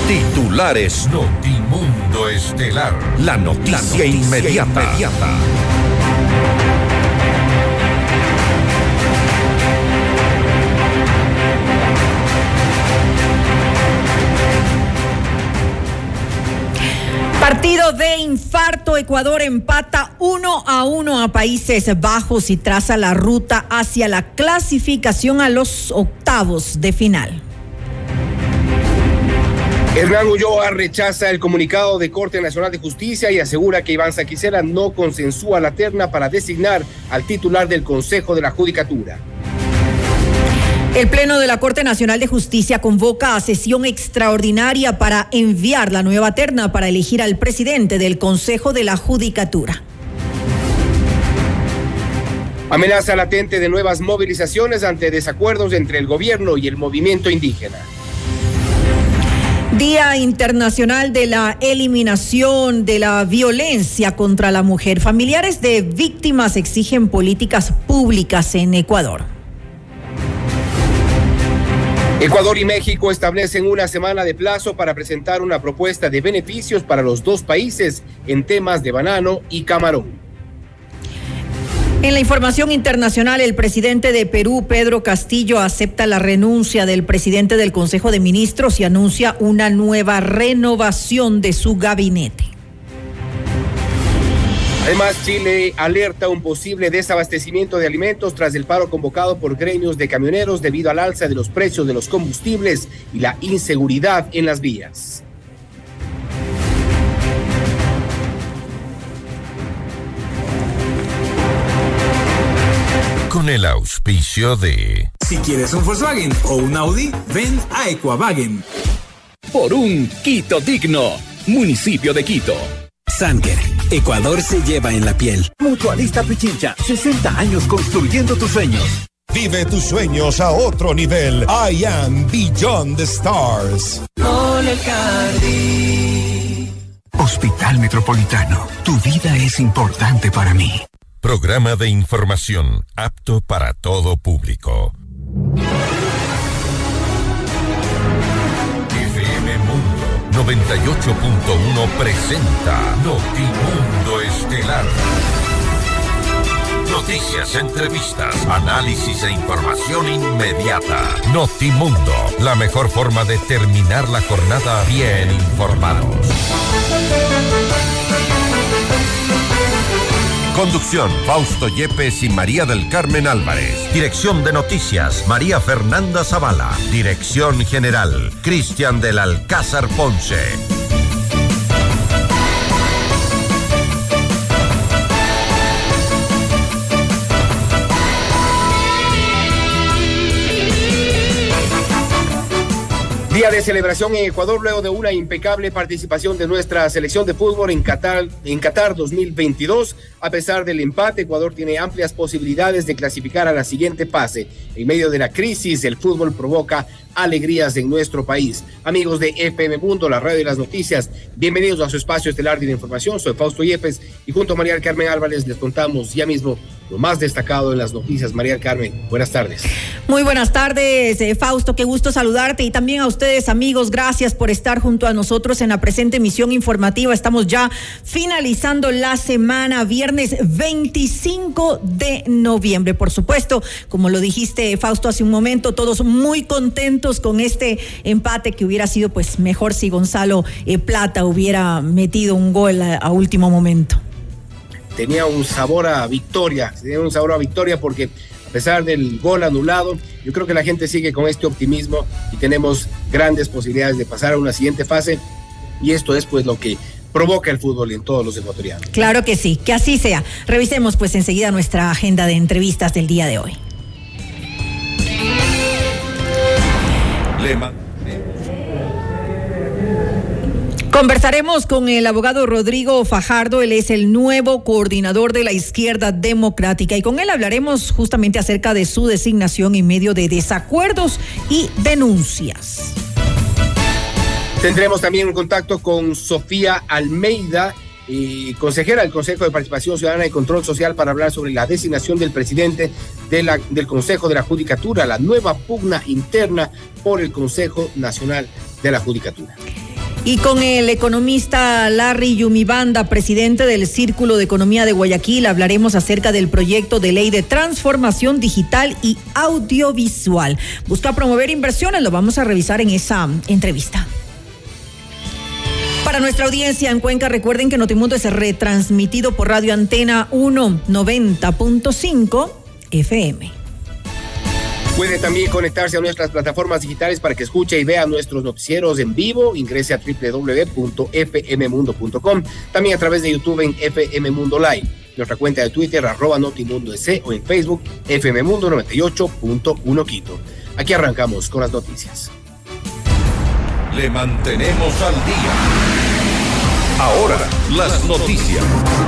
Titulares. Notimundo Estelar. La noticia inmediata. Partido de infarto. Ecuador empata 1-1 a Países Bajos y traza la ruta hacia la clasificación a los octavos de final. Hernán Ulloa rechaza el comunicado de Corte Nacional de Justicia y asegura que Iván Saquicela no consensúa la terna para designar al titular del Consejo de la Judicatura. El Pleno de la Corte Nacional de Justicia convoca a sesión extraordinaria para enviar la nueva terna para elegir al presidente del Consejo de la Judicatura. Amenaza latente de nuevas movilizaciones ante desacuerdos entre el gobierno y el movimiento indígena. Día Internacional de la Eliminación de la Violencia contra la Mujer. Familiares de víctimas exigen políticas públicas en Ecuador. Ecuador y México establecen una semana de plazo para presentar una propuesta de beneficios para los dos países en temas de banano y camarón. En la información internacional, el presidente de Perú, Pedro Castillo, acepta la renuncia del presidente del Consejo de Ministros y anuncia una nueva renovación de su gabinete. Además, Chile alerta un posible desabastecimiento de alimentos tras el paro convocado por gremios de camioneros debido al alza de los precios de los combustibles y la inseguridad en las vías. Con el auspicio de... Si quieres un Volkswagen o un Audi, ven a Equavagen. Por un Quito digno, municipio de Quito. Sanker, Ecuador se lleva en la piel. Mutualista Pichincha, 60 años construyendo tus sueños. Vive tus sueños a otro nivel. I am Beyond the Stars. Hospital Metropolitano, tu vida es importante para mí. Programa de información apto para todo público. FM Mundo 98.1 presenta Notimundo Estelar. Noticias, entrevistas, análisis e información inmediata. Notimundo, la mejor forma de terminar la jornada bien informados. Conducción, Fausto Yepes y María del Carmen Álvarez. Dirección de Noticias, María Fernanda Zavala. Dirección General, Cristian del Alcázar Ponce. Día de celebración en Ecuador luego de una impecable participación de nuestra selección de fútbol en Qatar 2022. A pesar del empate, Ecuador tiene amplias posibilidades de clasificar a la siguiente fase. En medio de la crisis, el fútbol provoca alegrías en nuestro país. Amigos de FM Mundo, la radio y las noticias, bienvenidos a su espacio estelar de la información. Soy Fausto Yepes y junto a María del Carmen Álvarez les contamos ya mismo lo más destacado en las noticias. María del Carmen, buenas tardes. Muy buenas tardes, Fausto, qué gusto saludarte y también a ustedes, amigos, gracias por estar junto a nosotros en la presente emisión informativa. Estamos ya finalizando la semana, viernes 25 de noviembre. Por supuesto, como lo dijiste, Fausto, hace un momento, todos muy contentos con este empate que hubiera sido pues mejor si Gonzalo Plata hubiera metido un gol a último momento. Tenía un sabor a victoria porque a pesar del gol anulado, yo creo que la gente sigue con este optimismo y tenemos grandes posibilidades de pasar a una siguiente fase y esto es pues lo que provoca el fútbol en todos los ecuatorianos. Claro que sí, que así sea. Revisemos pues enseguida nuestra agenda de entrevistas del día de hoy. Conversaremos con el abogado Rodrigo Fajardo, él es el nuevo coordinador de la Izquierda Democrática y con él hablaremos justamente acerca de su designación en medio de desacuerdos y denuncias. Tendremos también un contacto con Sofía Almeida, consejera del Consejo de Participación Ciudadana y Control Social, para hablar sobre la designación del presidente del Consejo de la Judicatura, la nueva pugna interna por el Consejo Nacional de la Judicatura. Y con el economista Larry Yumibanda, presidente del Círculo de Economía de Guayaquil, hablaremos acerca del proyecto de ley de transformación digital y audiovisual. Busca promover inversiones, lo vamos a revisar en esa entrevista. Para nuestra audiencia en Cuenca, recuerden que Notimundo es retransmitido por Radio Antena 90.5 FM. Puede también conectarse a nuestras plataformas digitales para que escuche y vea nuestros noticieros en vivo. Ingrese a www.fmmundo.com. También a través de YouTube en FM Mundo Live. Nuestra cuenta de Twitter, @NotimundoEC, o en Facebook, FM Mundo 98.1 Quito. Aquí arrancamos con las noticias. Le mantenemos al día. Ahora, las noticias.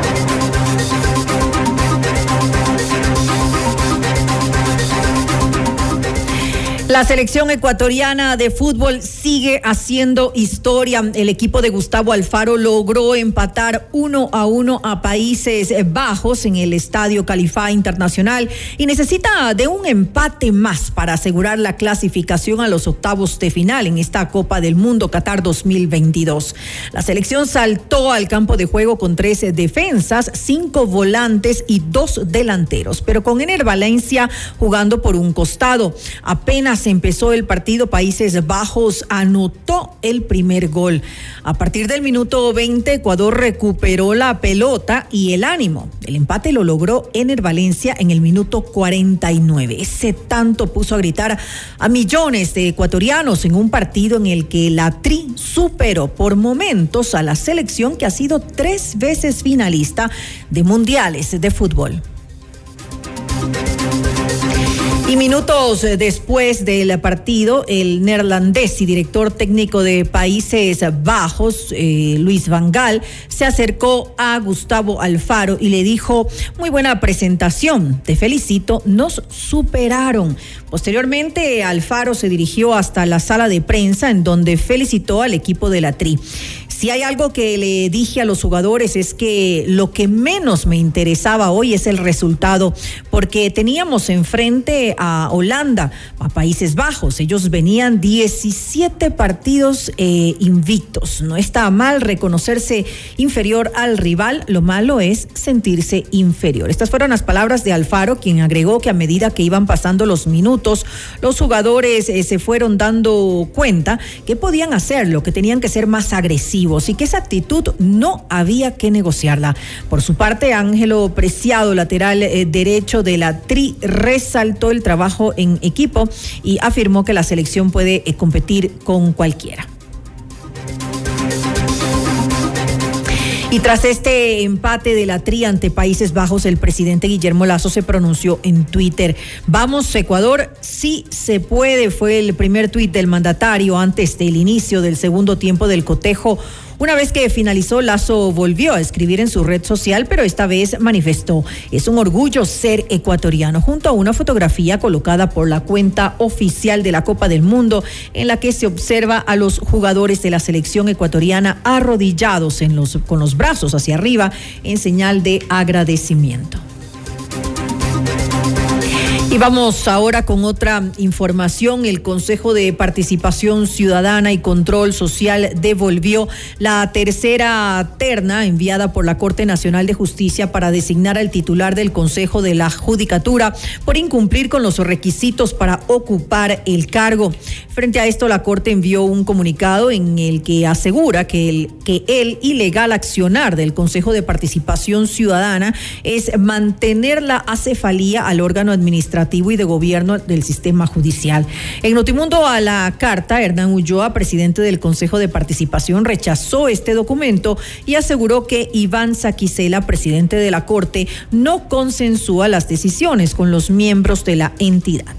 La selección ecuatoriana de fútbol sigue haciendo historia. El equipo de Gustavo Alfaro logró empatar 1-1 a Países Bajos en el Estadio Califá Internacional y necesita de un empate más para asegurar la clasificación a los octavos de final en esta Copa del Mundo Qatar 2022. La selección saltó al campo de juego con 13 defensas, 5 volantes y 2 delanteros, pero con Ener Valencia jugando por un costado. Apenas empezó el partido, Países Bajos anotó el primer gol. A partir del minuto 20, Ecuador recuperó la pelota y el ánimo. El empate lo logró Ener Valencia en el minuto 49. Ese tanto puso a gritar a millones de ecuatorianos en un partido en el que la Tri superó por momentos a la selección que ha sido 3 veces finalista de mundiales de fútbol. Y minutos después del partido, el neerlandés y director técnico de Países Bajos, Luis Van Gaal, se acercó a Gustavo Alfaro y le dijo: muy buena presentación, te felicito, nos superaron. Posteriormente, Alfaro se dirigió hasta la sala de prensa en donde felicitó al equipo de la Tri. Si hay algo que le dije a los jugadores es que lo que menos me interesaba hoy es el resultado, porque teníamos enfrente a Holanda, a Países Bajos. Ellos venían 17 partidos invictos. No está mal reconocerse inferior al rival, lo malo es sentirse inferior. Estas fueron las palabras de Alfaro, quien agregó que a medida que iban pasando los minutos, los jugadores se fueron dando cuenta que podían hacerlo, que tenían que ser más agresivos y que esa actitud no había que negociarla. Por su parte, Ángelo Preciado, lateral derecho de la Tri, resaltó el trabajo en equipo y afirmó que la selección puede competir con cualquiera. Y tras este empate de la Tri ante Países Bajos, el presidente Guillermo Lasso se pronunció en Twitter. Vamos, Ecuador, sí se puede, fue el primer tuit del mandatario antes del inicio del segundo tiempo del cotejo. Una vez que finalizó, Lasso volvió a escribir en su red social, pero esta vez manifestó: es un orgullo ser ecuatoriano, junto a una fotografía colocada por la cuenta oficial de la Copa del Mundo, en la que se observa a los jugadores de la selección ecuatoriana arrodillados con los brazos hacia arriba en señal de agradecimiento. Y vamos ahora con otra información. El Consejo de Participación Ciudadana y Control Social devolvió la tercera terna enviada por la Corte Nacional de Justicia para designar al titular del Consejo de la Judicatura por incumplir con los requisitos para ocupar el cargo. Frente a esto, la Corte envió un comunicado en el que asegura que el ilegal accionar del Consejo de Participación Ciudadana es mantener la acefalía al órgano administrativo y de gobierno del sistema judicial. En Notimundo a la carta, Hernán Ulloa, presidente del Consejo de Participación, rechazó este documento y aseguró que Iván Saquicela, presidente de la Corte, no consensúa las decisiones con los miembros de la entidad.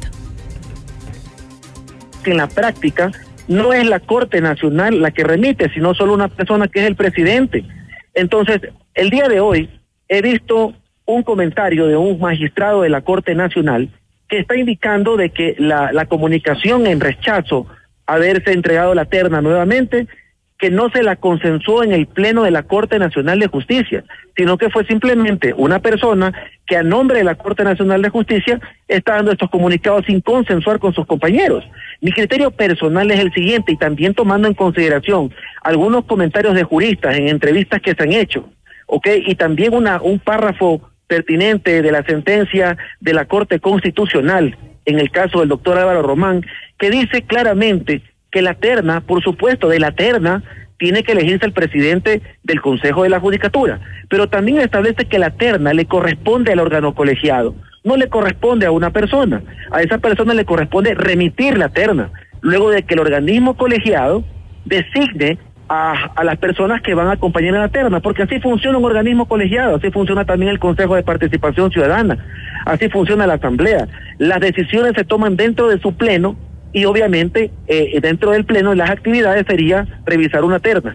En la práctica, no es la Corte Nacional la que remite, sino solo una persona que es el presidente. Entonces, el día de hoy he visto un comentario de un magistrado de la Corte Nacional que está indicando de que la comunicación en rechazo a haberse entregado la terna nuevamente, que no se la consensuó en el Pleno de la Corte Nacional de Justicia, sino que fue simplemente una persona que a nombre de la Corte Nacional de Justicia está dando estos comunicados sin consensuar con sus compañeros. Mi criterio personal es el siguiente, y también tomando en consideración algunos comentarios de juristas en entrevistas que se han hecho, ¿ok? Y también un párrafo pertinente de la sentencia de la Corte Constitucional en el caso del doctor Álvaro Román, que dice claramente que la terna, por supuesto, de la terna tiene que elegirse el presidente del Consejo de la Judicatura, pero también establece que la terna le corresponde al órgano colegiado, no le corresponde a una persona. A esa persona le corresponde remitir la terna, luego de que el organismo colegiado designe a las personas que van a acompañar a la terna, porque así funciona un organismo colegiado, así funciona también el Consejo de Participación Ciudadana, así funciona la Asamblea. Las decisiones se toman dentro de su pleno y obviamente dentro del pleno las actividades sería revisar una terna.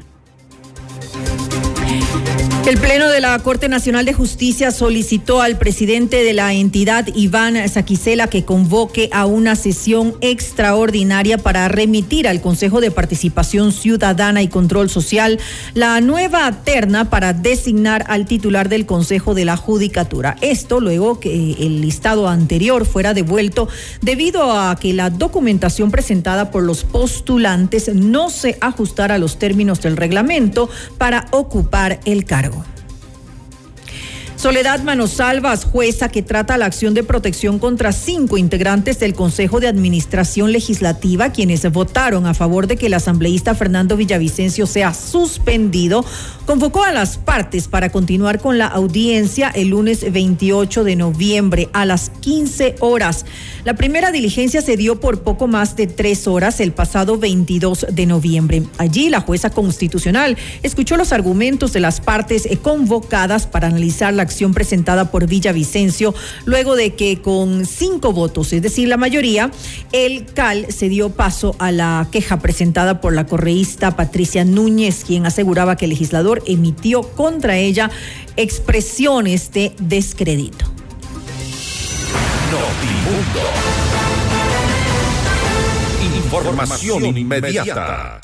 El Pleno de la Corte Nacional de Justicia solicitó al presidente de la entidad, Iván Saquicela, que convoque a una sesión extraordinaria para remitir al Consejo de Participación Ciudadana y Control Social la nueva terna para designar al titular del Consejo de la Judicatura. Esto luego que el listado anterior fuera devuelto debido a que la documentación presentada por los postulantes no se ajustara a los términos del reglamento para ocupar el cargo. Soledad Manosalvas, jueza que trata la acción de protección contra 5 integrantes del Consejo de Administración Legislativa, quienes votaron a favor de que el asambleísta Fernando Villavicencio sea suspendido, convocó a las partes para continuar con la audiencia el lunes 28 de noviembre a las 15 horas. La primera diligencia se dio por poco más de 3 horas el pasado 22 de noviembre. Allí la jueza constitucional escuchó los argumentos de las partes convocadas para analizar la acción presentada por Villavicencio, luego de que con 5 votos, es decir, la mayoría, el CAL se dio paso a la queja presentada por la correísta Patricia Núñez, quien aseguraba que el legislador emitió contra ella expresiones de descrédito. Notimundo. Información inmediata.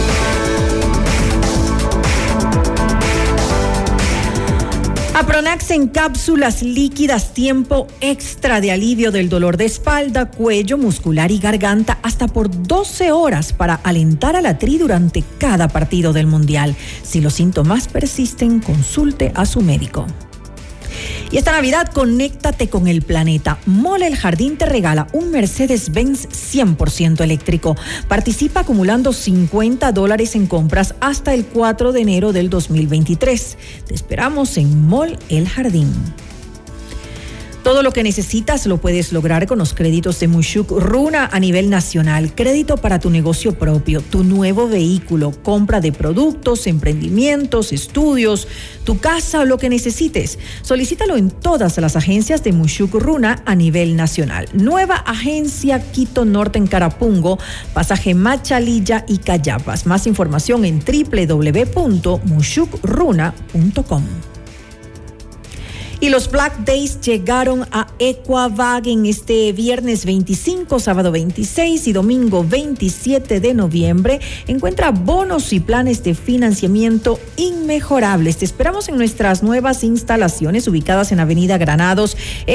Apronax en cápsulas líquidas, tiempo extra de alivio del dolor de espalda, cuello, muscular y garganta hasta por 12 horas para alentar a la Tri durante cada partido del Mundial. Si los síntomas persisten, consulte a su médico. Y esta Navidad, conéctate con el planeta. Mole El Jardín te regala un Mercedes-Benz 100% eléctrico. Participa acumulando $50 en compras hasta el 4 de enero del 2023. Te esperamos en Mole El Jardín. Todo lo que necesitas lo puedes lograr con los créditos de Mushuk Runa a nivel nacional. Crédito para tu negocio propio, tu nuevo vehículo, compra de productos, emprendimientos, estudios, tu casa o lo que necesites. Solicítalo en todas las agencias de Mushuk Runa a nivel nacional. Nueva agencia Quito Norte en Carapungo, pasaje Machalilla y Cayapas. Más información en www.mushukruna.com. Y los Black Days llegaron a Equavagen este viernes 25, sábado 26 y domingo 27 de noviembre. Encuentra bonos y planes de financiamiento inmejorables. Te esperamos en nuestras nuevas instalaciones ubicadas en Avenida Granados,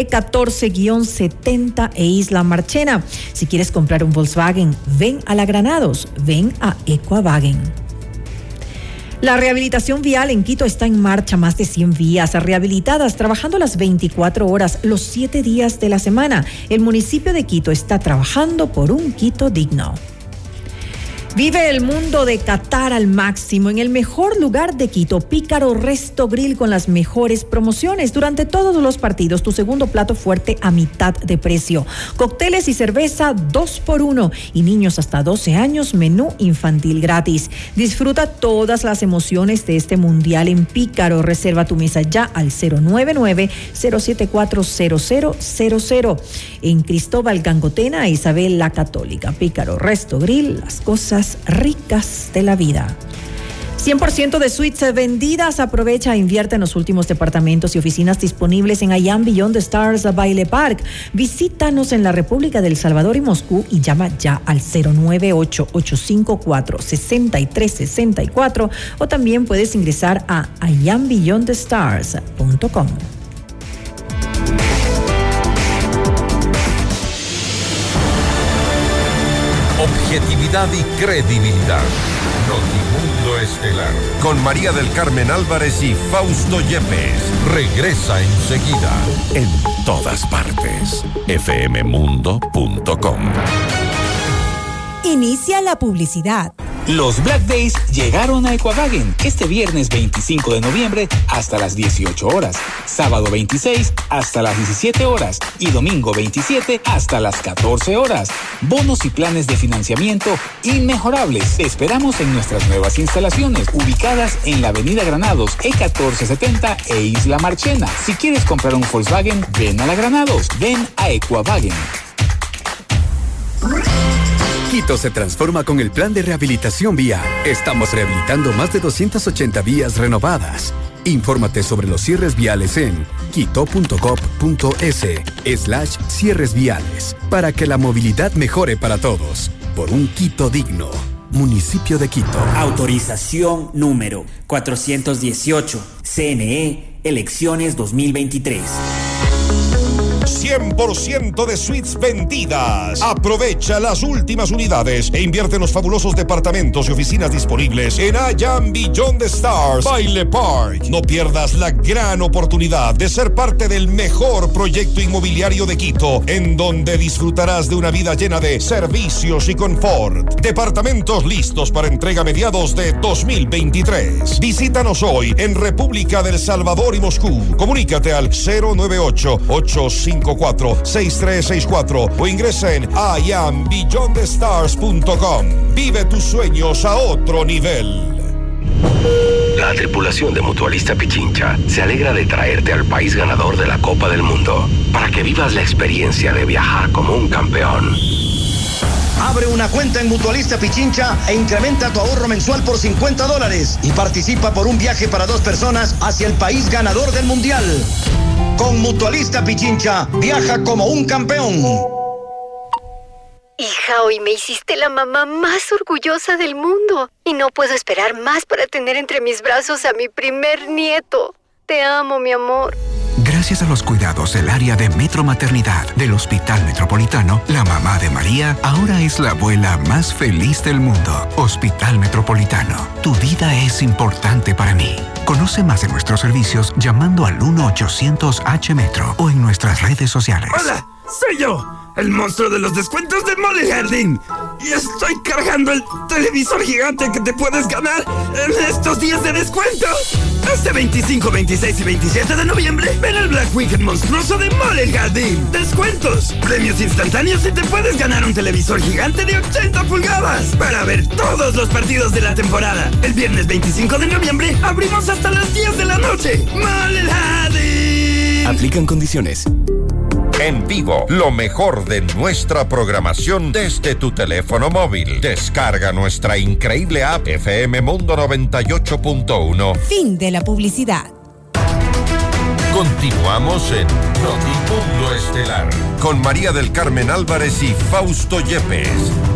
E14-70 e Isla Marchena. Si quieres comprar un Volkswagen, ven a la Granados, ven a Equavagen. La rehabilitación vial en Quito está en marcha, más de 100 vías rehabilitadas, trabajando las 24 horas, los 7 días de la semana. El municipio de Quito está trabajando por un Quito digno. Vive el mundo de Qatar al máximo en el mejor lugar de Quito, Pícaro Resto Grill, con las mejores promociones. Durante todos los partidos, tu segundo plato fuerte a mitad de precio. Cócteles y cerveza 2x1 y niños hasta 12 años, menú infantil gratis. Disfruta todas las emociones de este mundial en Pícaro. Reserva tu mesa ya al 099-074-0000. En Cristóbal Gangotena, Isabel la Católica. Pícaro Resto Grill, las cosas ricas de la vida. 100% de suites vendidas. Aprovecha e invierte en los últimos departamentos y oficinas disponibles en I Am Beyond the Stars Baile Park. Visítanos en la República del Salvador y Moscú y llama ya al 098-854-6364 o también puedes ingresar a iambeyondthestars.com. Objetividad y credibilidad. Notimundo Mundo Estelar con María del Carmen Álvarez y Fausto Yepes. Regresa enseguida. En todas partes. fmmundo.com. Inicia la publicidad. Los Black Days llegaron a Equavagen este viernes 25 de noviembre hasta las 18 horas, sábado 26 hasta las 17 horas y domingo 27 hasta las 14 horas. Bonos y planes de financiamiento inmejorables. Te esperamos en nuestras nuevas instalaciones ubicadas en la Avenida Granados, E1470 e Isla Marchena. Si quieres comprar un Volkswagen, ven a la Granados, ven a Equavagen. Quito se transforma con el plan de rehabilitación vial. Estamos rehabilitando más de 280 vías renovadas. Infórmate sobre los cierres viales en quito.gov.es/cierres viales para que la movilidad mejore para todos. Por un Quito digno. Municipio de Quito. Autorización número 418. CNE, elecciones 2023. 100% de suites vendidas. Aprovecha las últimas unidades e invierte en los fabulosos departamentos y oficinas disponibles en IAM Beyond the Stars Baile Park. No pierdas la gran oportunidad de ser parte del mejor proyecto inmobiliario de Quito, en donde disfrutarás de una vida llena de servicios y confort. Departamentos listos para entrega a mediados de 2023. Visítanos hoy en República del Salvador y Moscú. Comunícate al 098-854-6364 o ingresa en iambeyondthestars.com. Vive tus sueños a otro nivel. La tripulación de Mutualista Pichincha se alegra de traerte al país ganador de la Copa del Mundo para que vivas la experiencia de viajar como un campeón. Abre una cuenta en Mutualista Pichincha e incrementa tu ahorro mensual por $50 y participa por un viaje para 2 personas hacia el país ganador del Mundial. Con Mutualista Pichincha, viaja como un campeón. Hija, hoy me hiciste la mamá más orgullosa del mundo y no puedo esperar más para tener entre mis brazos a mi primer nieto. Te amo, mi amor. Gracias a los cuidados del área de Metro Maternidad del Hospital Metropolitano, la mamá de María ahora es la abuela más feliz del mundo. Hospital Metropolitano, tu vida es importante para mí. Conoce más de nuestros servicios llamando al 1-800-H-Metro o en nuestras redes sociales. ¡Hola! ¡Soy yo! El monstruo de los descuentos de Mole Jardín. Y estoy cargando el televisor gigante que te puedes ganar en estos días de descuento. Este 25, 26 y 27 de noviembre, ven el Black Weekend monstruoso de Mole Jardín. Descuentos, premios instantáneos y te puedes ganar un televisor gigante de 80 pulgadas para ver todos los partidos de la temporada. El viernes 25 de noviembre abrimos hasta las 10 de la noche. Mole Jardín. Aplican condiciones. En vivo, lo mejor de nuestra programación desde tu teléfono móvil. Descarga nuestra increíble app FM Mundo 98.1. Fin de la publicidad. Continuamos en Notimundo Estelar con María del Carmen Álvarez y Fausto Yepes.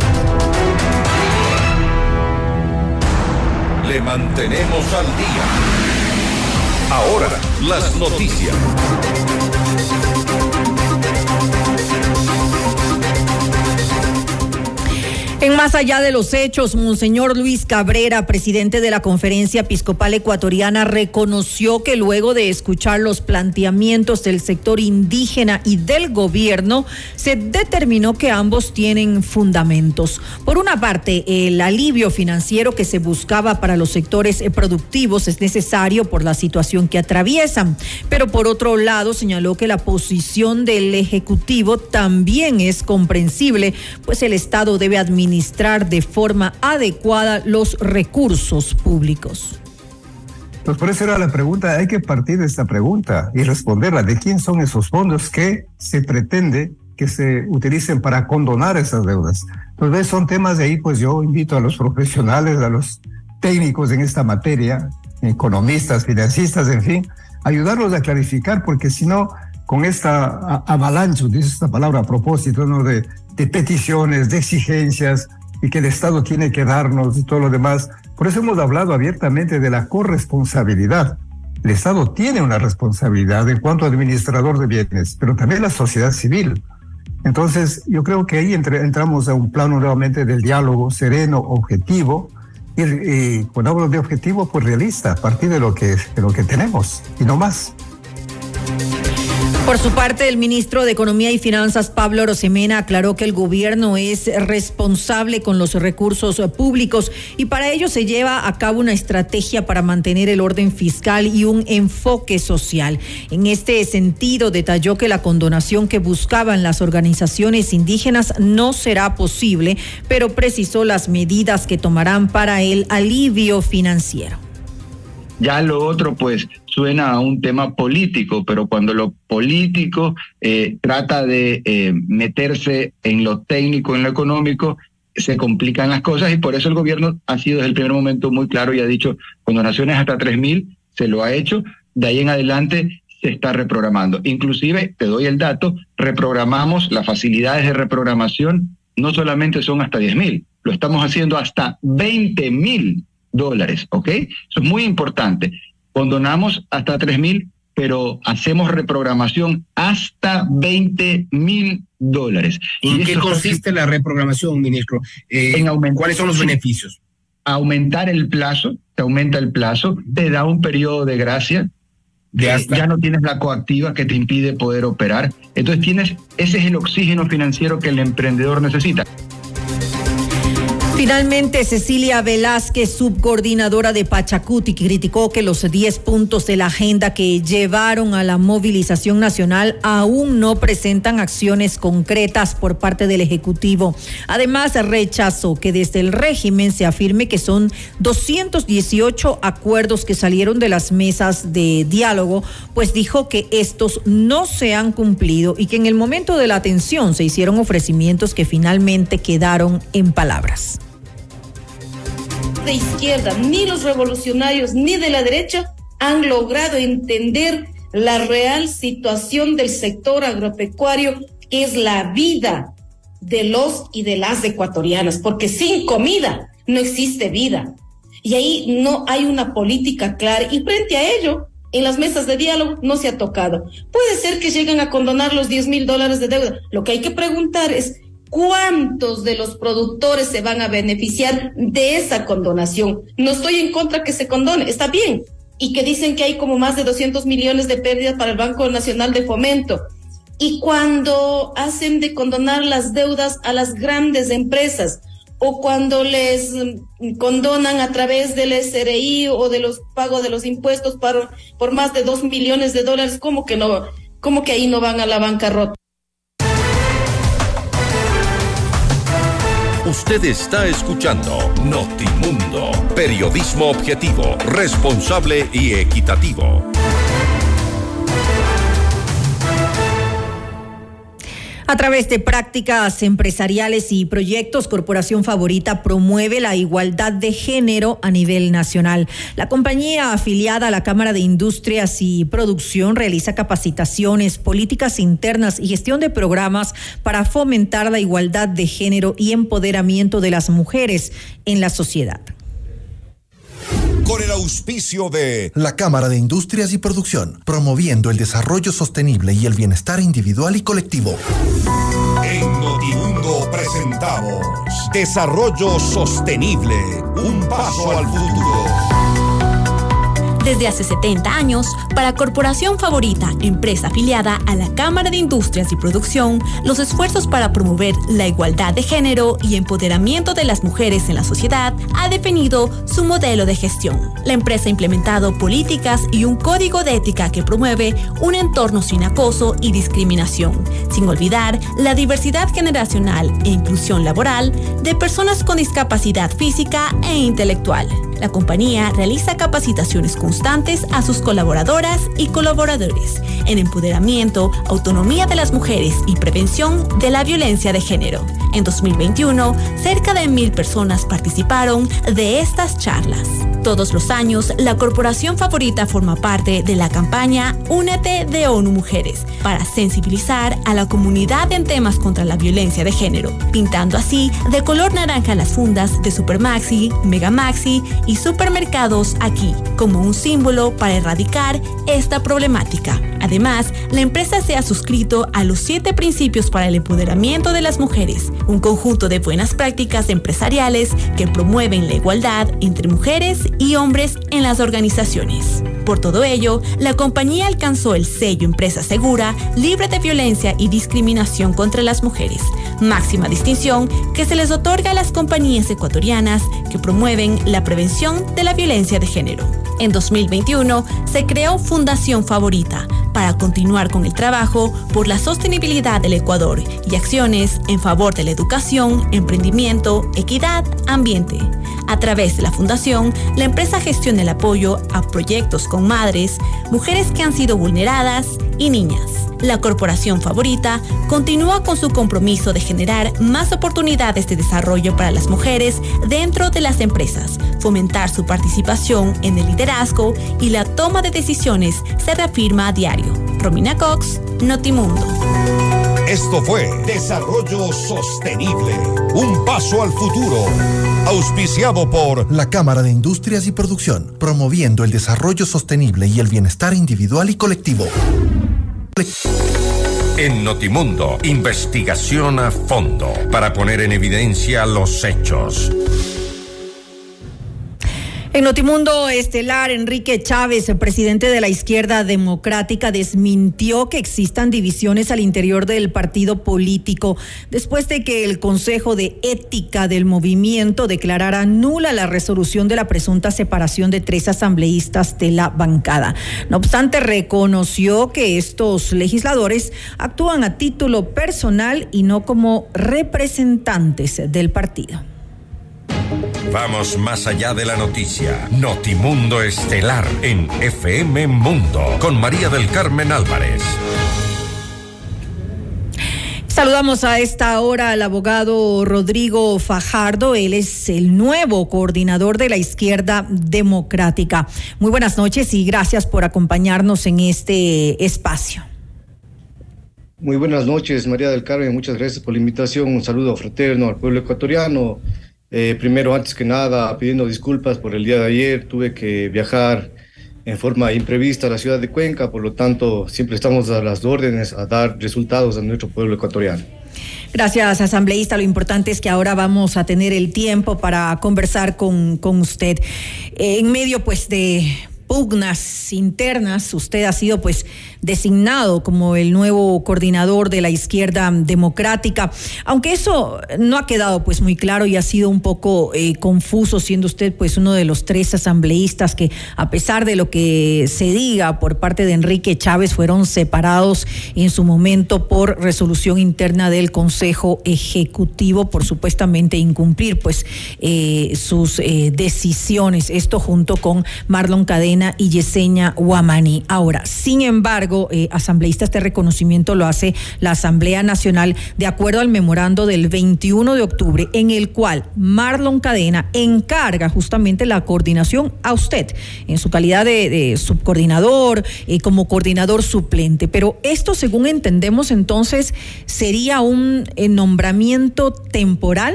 Le mantenemos al día. Ahora, las noticias. En Más Allá de los Hechos, Monseñor Luis Cabrera, presidente de la Conferencia Episcopal Ecuatoriana, reconoció que luego de escuchar los planteamientos del sector indígena y del gobierno, se determinó que ambos tienen fundamentos. Por una parte, el alivio financiero que se buscaba para los sectores productivos es necesario por la situación que atraviesan, pero por otro lado señaló que la posición del Ejecutivo también es comprensible, pues el Estado debe administrar de forma adecuada los recursos públicos. Pues por eso era la pregunta, hay que partir de esta pregunta y responderla. ¿De quién son esos fondos que se pretende que se utilicen para condonar esas deudas? Entonces son temas de ahí, pues yo invito a los profesionales, a los técnicos en esta materia, economistas, financistas, en fin, ayudarlos a clarificar, porque si no, con esta avalancha, dice esta palabra a propósito, ¿no? de peticiones, de exigencias, y que el Estado tiene que darnos y todo lo demás. Por eso hemos hablado abiertamente de la corresponsabilidad. El Estado tiene una responsabilidad en cuanto a administrador de bienes, pero también la sociedad civil. Entonces, yo creo que ahí entramos a un plano nuevamente del diálogo sereno, objetivo, Y cuando hablo de objetivo, pues realista, a partir de lo que tenemos y no más. Por su parte, el ministro de Economía y Finanzas, Pablo Arosemena, aclaró que el gobierno es responsable con los recursos públicos y para ello se lleva a cabo una estrategia para mantener el orden fiscal y un enfoque social. En este sentido, detalló que la condonación que buscaban las organizaciones indígenas no será posible, pero precisó las medidas que tomarán para el alivio financiero. Ya lo otro pues suena a un tema político, pero cuando lo político trata de meterse en lo técnico, en lo económico, se complican las cosas y por eso el gobierno ha sido desde el primer momento muy claro y ha dicho condonaciones hasta 3.000, se lo ha hecho, de ahí en adelante se está reprogramando. Inclusive, te doy el dato, reprogramamos las facilidades de reprogramación, no solamente son hasta 10.000, lo estamos haciendo hasta $20,000. ¿Ok? Eso es muy importante. Condonamos hasta 3.000, pero hacemos reprogramación hasta $20,000. ¿En qué consiste la reprogramación, ministro? ¿Cuáles son los beneficios? Aumentar el plazo, te aumenta el plazo, te da un periodo de gracia, ya no tienes la coactiva que te impide poder operar. Entonces ese es el oxígeno financiero que el emprendedor necesita. Finalmente, Cecilia Velázquez, subcoordinadora de Pachacuti, criticó que los 10 puntos de la agenda que llevaron a la movilización nacional aún no presentan acciones concretas por parte del Ejecutivo. Además, rechazó que desde el régimen se afirme que son 218 acuerdos que salieron de las mesas de diálogo, pues dijo que estos no se han cumplido y que en el momento de la atención se hicieron ofrecimientos que finalmente quedaron en palabras. De izquierda, ni los revolucionarios ni de la derecha han logrado entender la real situación del sector agropecuario, que es la vida de los y de las ecuatorianas, porque sin comida no existe vida. Y ahí no hay una política clara y frente a ello, en las mesas de diálogo no se ha tocado. Puede ser que lleguen a condonar los $10,000 de deuda. Lo que hay que preguntar es ¿cuántos de los productores se van a beneficiar de esa condonación? No estoy en contra que se condone, está bien. Y que dicen que hay como más de 200 millones de pérdidas para el Banco Nacional de Fomento. Y cuando hacen de condonar las deudas a las grandes empresas, o cuando les condonan a través del SRI o de los pagos de los impuestos por más de $2 millones, ¿cómo que ahí no van a la bancarrota? Usted está escuchando Notimundo, periodismo objetivo, responsable y equitativo. A través de prácticas empresariales y proyectos, Corporación Favorita promueve la igualdad de género a nivel nacional. La compañía afiliada a la Cámara de Industrias y Producción realiza capacitaciones, políticas internas y gestión de programas para fomentar la igualdad de género y empoderamiento de las mujeres en la sociedad. Con el auspicio de la Cámara de Industrias y Producción, promoviendo el desarrollo sostenible y el bienestar individual y colectivo. En Notimundo presentamos Desarrollo Sostenible, un paso al futuro. Desde hace 70 años, para Corporación Favorita, empresa afiliada a la Cámara de Industrias y Producción, los esfuerzos para promover la igualdad de género y empoderamiento de las mujeres en la sociedad ha definido su modelo de gestión. La empresa ha implementado políticas y un código de ética que promueve un entorno sin acoso y discriminación, sin olvidar la diversidad generacional e inclusión laboral de personas con discapacidad física e intelectual. La compañía realiza capacitaciones constantes a sus colaboradoras y colaboradores en empoderamiento, autonomía de las mujeres y prevención de la violencia de género. En 2021, cerca de 1,000 personas participaron de estas charlas. Todos los años, la Corporación Favorita forma parte de la campaña Únete de ONU Mujeres para sensibilizar a la comunidad en temas contra la violencia de género, pintando así de color naranja las fundas de Supermaxi, Megamaxi y supermercados Aquí, como un símbolo para erradicar esta problemática. Además, la empresa se ha suscrito a los 7 principios para el empoderamiento de las mujeres, un conjunto de buenas prácticas empresariales que promueven la igualdad entre mujeres y hombres en las organizaciones. Por todo ello, la compañía alcanzó el sello Empresa Segura, libre de violencia y discriminación contra las mujeres, máxima distinción que se les otorga a las compañías ecuatorianas que promueven la prevención de la violencia de género. En 2021 se creó Fundación Favorita para continuar con el trabajo por la sostenibilidad del Ecuador y acciones en favor de la educación, emprendimiento, equidad, ambiente. A través de la fundación, la empresa gestiona el apoyo a proyectos con madres, mujeres que han sido vulneradas y niñas. La Corporación Favorita continúa con su compromiso de generar más oportunidades de desarrollo para las mujeres dentro de las empresas, fomentar su participación en el liderazgo y la toma de decisiones se reafirma a diario. Romina Cox, Notimundo. Esto fue Desarrollo Sostenible, un paso al futuro. Auspiciado por la Cámara de Industrias y Producción, promoviendo el desarrollo sostenible y el bienestar individual y colectivo. En Notimundo, investigación a fondo para poner en evidencia los hechos. En Notimundo Estelar, Enrique Chávez, el presidente de la Izquierda Democrática, desmintió que existan divisiones al interior del partido político después de que el Consejo de Ética del movimiento declarara nula la resolución de la presunta separación de 3 asambleístas de la bancada. No obstante, reconoció que estos legisladores actúan a título personal y no como representantes del partido. Vamos más allá de la noticia. Notimundo Estelar en FM Mundo con María del Carmen Álvarez. Saludamos a esta hora al abogado Rodrigo Fajardo. Él es el nuevo coordinador de la Izquierda Democrática. Muy buenas noches y gracias por acompañarnos en este espacio. Muy buenas noches, María del Carmen. Muchas gracias por la invitación. Un saludo fraterno al pueblo ecuatoriano. Primero, antes que nada, pidiendo disculpas por el día de ayer. Tuve que viajar en forma imprevista a la ciudad de Cuenca, por lo tanto, siempre estamos a las órdenes a dar resultados a nuestro pueblo ecuatoriano. Gracias, asambleísta. Lo importante es que ahora vamos a tener el tiempo para conversar con usted. En medio, pues, de pugnas internas, usted ha sido designado como el nuevo coordinador de la Izquierda Democrática, aunque eso no ha quedado muy claro y ha sido un poco confuso, siendo usted uno de los 3 asambleístas que, a pesar de lo que se diga por parte de Enrique Chávez, fueron separados en su momento por resolución interna del Consejo Ejecutivo por supuestamente incumplir sus decisiones, esto junto con Marlon Cadena y Yesenia Huamani. Ahora, sin embargo, asambleísta, este reconocimiento lo hace la Asamblea Nacional de acuerdo al memorando del 21 de octubre, en el cual Marlon Cadena encarga justamente la coordinación a usted en su calidad de subcoordinador, como coordinador suplente. Pero esto, según entendemos, entonces, ¿sería un nombramiento temporal?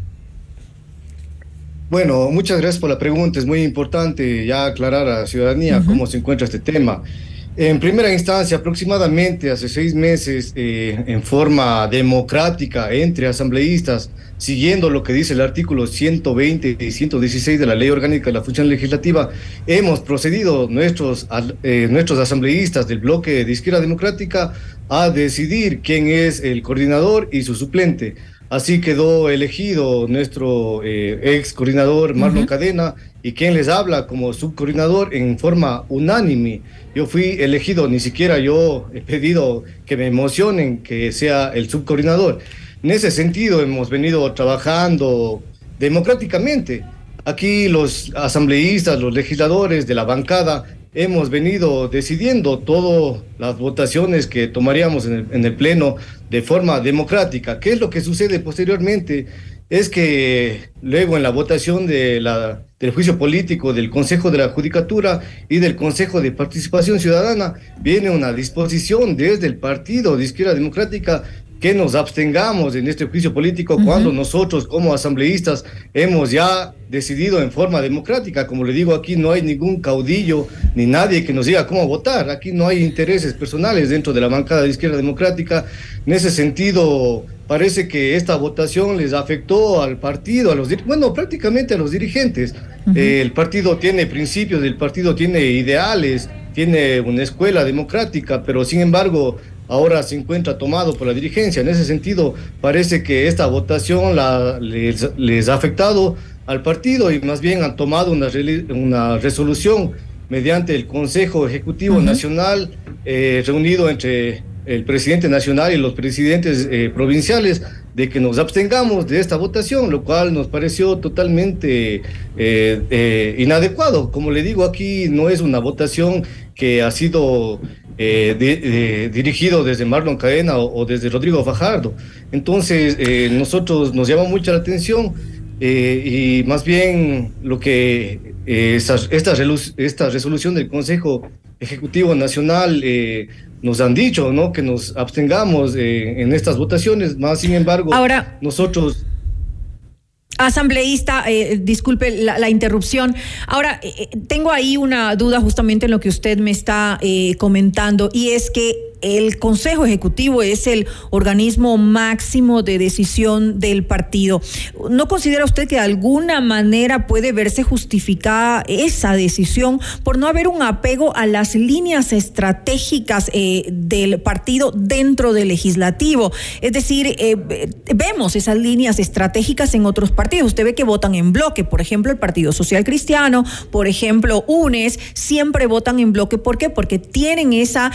Bueno, muchas gracias por la pregunta. Es muy importante ya aclarar a la ciudadanía cómo se encuentra este tema. En primera instancia, aproximadamente hace 6 meses, en forma democrática entre asambleístas, siguiendo lo que dice el artículo 120 y 116 de la Ley Orgánica de la Función Legislativa, hemos procedido nuestros asambleístas del bloque de Izquierda Democrática a decidir quién es el coordinador y su suplente. Así quedó elegido nuestro ex coordinador Marlon Cadena, y quien les habla como subcoordinador en forma unánime. Yo fui elegido, ni siquiera yo he pedido que me emocionen que sea el subcoordinador. En ese sentido hemos venido trabajando democráticamente. Aquí los asambleístas, los legisladores de la bancada, hemos venido decidiendo todas las votaciones que tomaríamos en el Pleno de forma democrática. ¿Qué es lo que sucede posteriormente? es que luego en la votación del juicio político del Consejo de la Judicatura y del Consejo de Participación Ciudadana viene una disposición desde el Partido de Izquierda Democrática que nos abstengamos en este juicio político cuando nosotros como asambleístas hemos ya decidido en forma democrática. Como le digo, aquí no hay ningún caudillo ni nadie que nos diga cómo votar. Aquí no hay intereses personales dentro de la bancada de Izquierda Democrática. En ese sentido, parece que esta votación les afectó al partido, prácticamente a los dirigentes. El partido tiene principios, el partido tiene ideales, tiene una escuela democrática, pero sin embargo ahora se encuentra tomado por la dirigencia. En ese sentido, parece que esta votación les ha afectado al partido y más bien han tomado una resolución mediante el Consejo Ejecutivo Nacional reunido entre el presidente nacional y los presidentes provinciales de que nos abstengamos de esta votación, lo cual nos pareció totalmente inadecuado. Como le digo, aquí no es una votación que ha sido dirigido desde Marlon Cadena o desde Rodrigo Fajardo. Entonces, nosotros nos llama mucho la atención y más bien lo que esta resolución del Consejo Ejecutivo Nacional nos han dicho, ¿no? Que nos abstengamos en estas votaciones, más sin embargo, ahora nosotros... Asambleísta, disculpe la interrupción. Ahora, tengo ahí una duda justamente en lo que usted me está comentando, y es que el Consejo Ejecutivo es el organismo máximo de decisión del partido. ¿No considera usted que de alguna manera puede verse justificada esa decisión por no haber un apego a las líneas estratégicas del partido dentro del legislativo? Es decir, vemos esas líneas estratégicas en otros partidos. Usted ve que votan en bloque, por ejemplo, el Partido Social Cristiano, por ejemplo, UNES, siempre votan en bloque. ¿Por qué? Porque tienen esa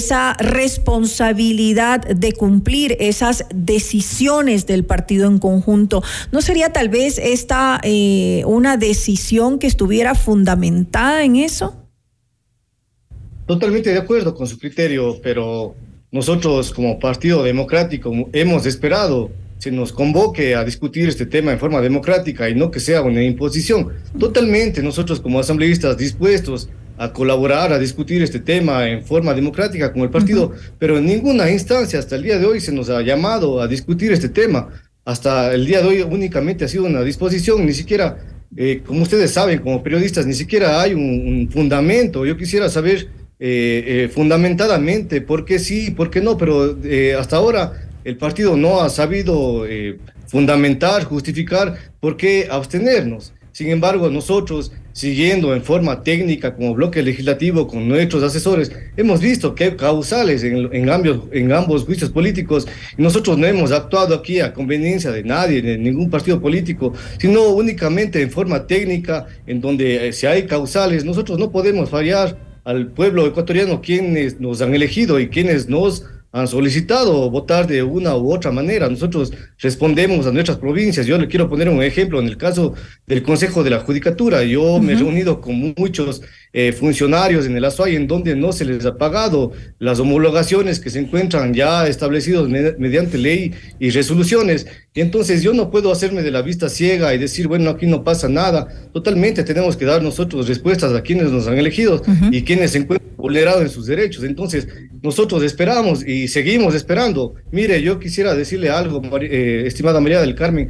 responsabilidad de cumplir esas decisiones del partido en conjunto. ¿No sería tal vez esta una decisión que estuviera fundamentada en eso? Totalmente de acuerdo con su criterio, pero nosotros como Partido Democrático hemos esperado se nos convoque a discutir este tema en forma democrática y no que sea una imposición. Totalmente nosotros como asambleístas dispuestos a colaborar, a discutir este tema en forma democrática con el partido, pero en ninguna instancia hasta el día de hoy se nos ha llamado a discutir este tema. Hasta el día de hoy únicamente ha sido una disposición, ni siquiera, como ustedes saben, como periodistas, ni siquiera hay un fundamento. Yo quisiera saber fundamentadamente por qué sí, por qué no, pero hasta ahora el partido no ha sabido fundamentar, justificar por qué abstenernos. Sin embargo, nosotros, siguiendo en forma técnica como bloque legislativo con nuestros asesores, hemos visto que hay causales en ambos juicios políticos, y nosotros no hemos actuado aquí a conveniencia de nadie, de ningún partido político, sino únicamente en forma técnica, en donde si hay causales, nosotros no podemos fallar al pueblo ecuatoriano, quienes nos han elegido y quienes nos han solicitado votar de una u otra manera. Nosotros respondemos a nuestras provincias. Yo le quiero poner un ejemplo en el caso del Consejo de la Judicatura. Yo me he reunido con muchos funcionarios en el Azuay en donde no se les ha pagado las homologaciones que se encuentran ya establecidos mediante ley y resoluciones. Y entonces yo no puedo hacerme de la vista ciega y decir, bueno, aquí no pasa nada. Totalmente tenemos que dar nosotros respuestas a quienes nos han elegido y quienes se encuentran vulnerados en sus derechos. Entonces nosotros esperamos y seguimos esperando. Mire, yo quisiera decirle algo, estimada María del Carmen.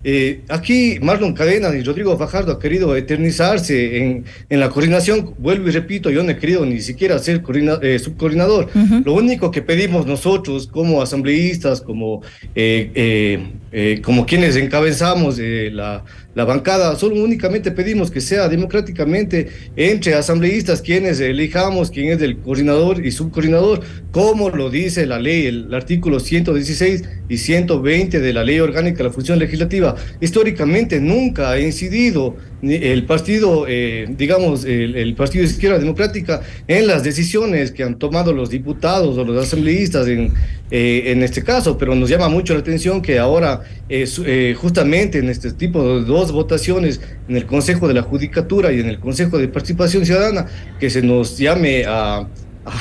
Aquí Marlon Cadena y Rodrigo Fajardo ha querido eternizarse en la coordinación. Vuelvo y repito, yo no he querido ni siquiera ser subcoordinador. Lo único que pedimos nosotros como asambleístas, como quienes encabezamos la bancada, solo únicamente pedimos que sea democráticamente entre asambleístas quienes elijamos quién es el coordinador y subcoordinador, como lo dice la ley, el artículo 116 y 120 de la Ley Orgánica de la Función Legislativa. Históricamente nunca ha incidido el partido, el Partido de Izquierda Democrática en las decisiones que han tomado los diputados o los asambleístas en este caso, pero nos llama mucho la atención que ahora justamente en este tipo de dos votaciones en el Consejo de la Judicatura y en el Consejo de Participación Ciudadana, que se nos llame a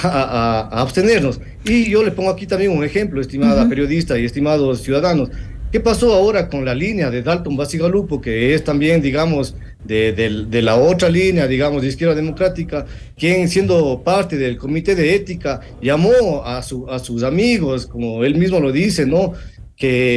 abstenernos. Y yo le pongo aquí también un ejemplo, estimada periodista y estimados ciudadanos. ¿Qué pasó ahora con la línea de Dalton Bacigalupo, que es también, digamos, de la otra línea, digamos, de Izquierda Democrática, quien siendo parte del Comité de Ética llamó a sus amigos, como él mismo lo dice, ¿no?, que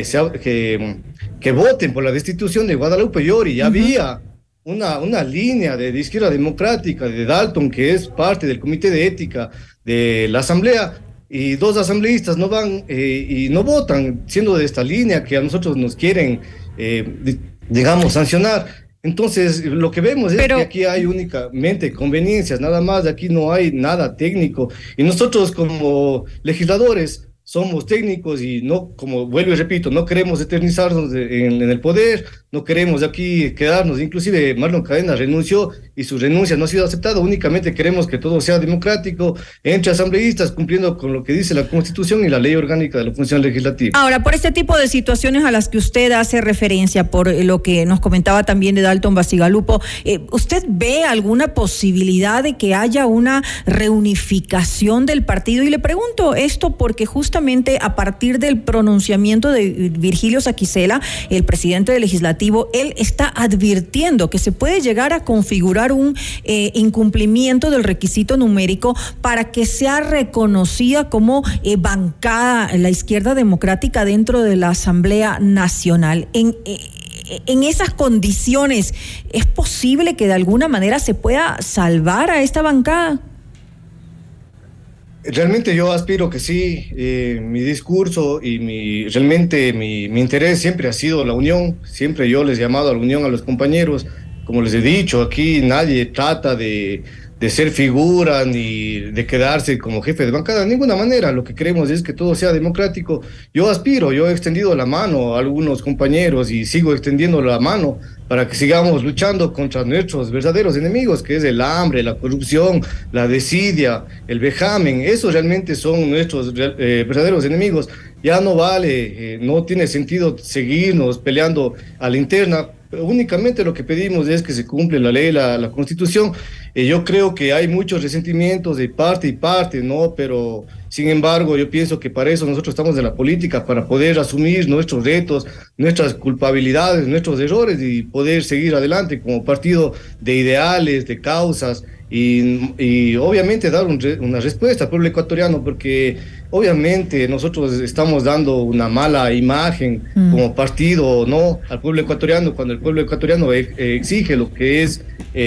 voten por la destitución de Guadalupe Llori? Y había una línea de Izquierda Democrática, de Dalton, que es parte del Comité de Ética de la Asamblea, y 2 asambleístas no van y no votan, siendo de esta línea que a nosotros nos quieren, digamos, sancionar. Entonces, lo que vemos es que aquí hay únicamente conveniencias, nada más, aquí no hay nada técnico. Y nosotros como legisladores somos técnicos y no, como vuelvo y repito, no queremos eternizarnos en el poder, no queremos aquí quedarnos. Inclusive Marlon Cadena renunció y su renuncia no ha sido aceptada. Únicamente queremos que todo sea democrático, entre asambleístas, cumpliendo con lo que dice la Constitución y la Ley Orgánica de la Función Legislativa. Ahora, por este tipo de situaciones a las que usted hace referencia, por lo que nos comentaba también de Dalton Bacigalupo, ¿usted ve alguna posibilidad de que haya una reunificación del partido? Y le pregunto esto porque justamente a partir del pronunciamiento de Virgilio Saquicela, el presidente del Legislativo, él está advirtiendo que se puede llegar a configurar un incumplimiento del requisito numérico para que sea reconocida como bancada la Izquierda Democrática dentro de la Asamblea Nacional. En esas condiciones, ¿es posible que de alguna manera se pueda salvar a esta bancada? Realmente yo aspiro que sí. Mi discurso y realmente mi interés siempre ha sido la unión. Siempre yo les he llamado a la unión a los compañeros. Como les he dicho, aquí nadie trata de ser figura ni de quedarse como jefe de bancada, de ninguna manera. Lo que queremos es que todo sea democrático. Yo he extendido la mano a algunos compañeros y sigo extendiendo la mano para que sigamos luchando contra nuestros verdaderos enemigos, que es el hambre, la corrupción, la desidia, el vejamen. Esos realmente son nuestros verdaderos enemigos. Ya no vale, no tiene sentido seguirnos peleando a la interna. Únicamente lo que pedimos es que se cumpla la ley, la Constitución. Yo creo que hay muchos resentimientos de parte y parte, ¿no? Pero, sin embargo, yo pienso que para eso nosotros estamos en la política, para poder asumir nuestros retos, nuestras culpabilidades, nuestros errores y poder seguir adelante como partido de ideales, de causas y obviamente dar una respuesta al pueblo ecuatoriano, porque obviamente nosotros estamos dando una mala imagen como partido, ¿no?, al pueblo ecuatoriano, cuando el pueblo ecuatoriano exige lo que es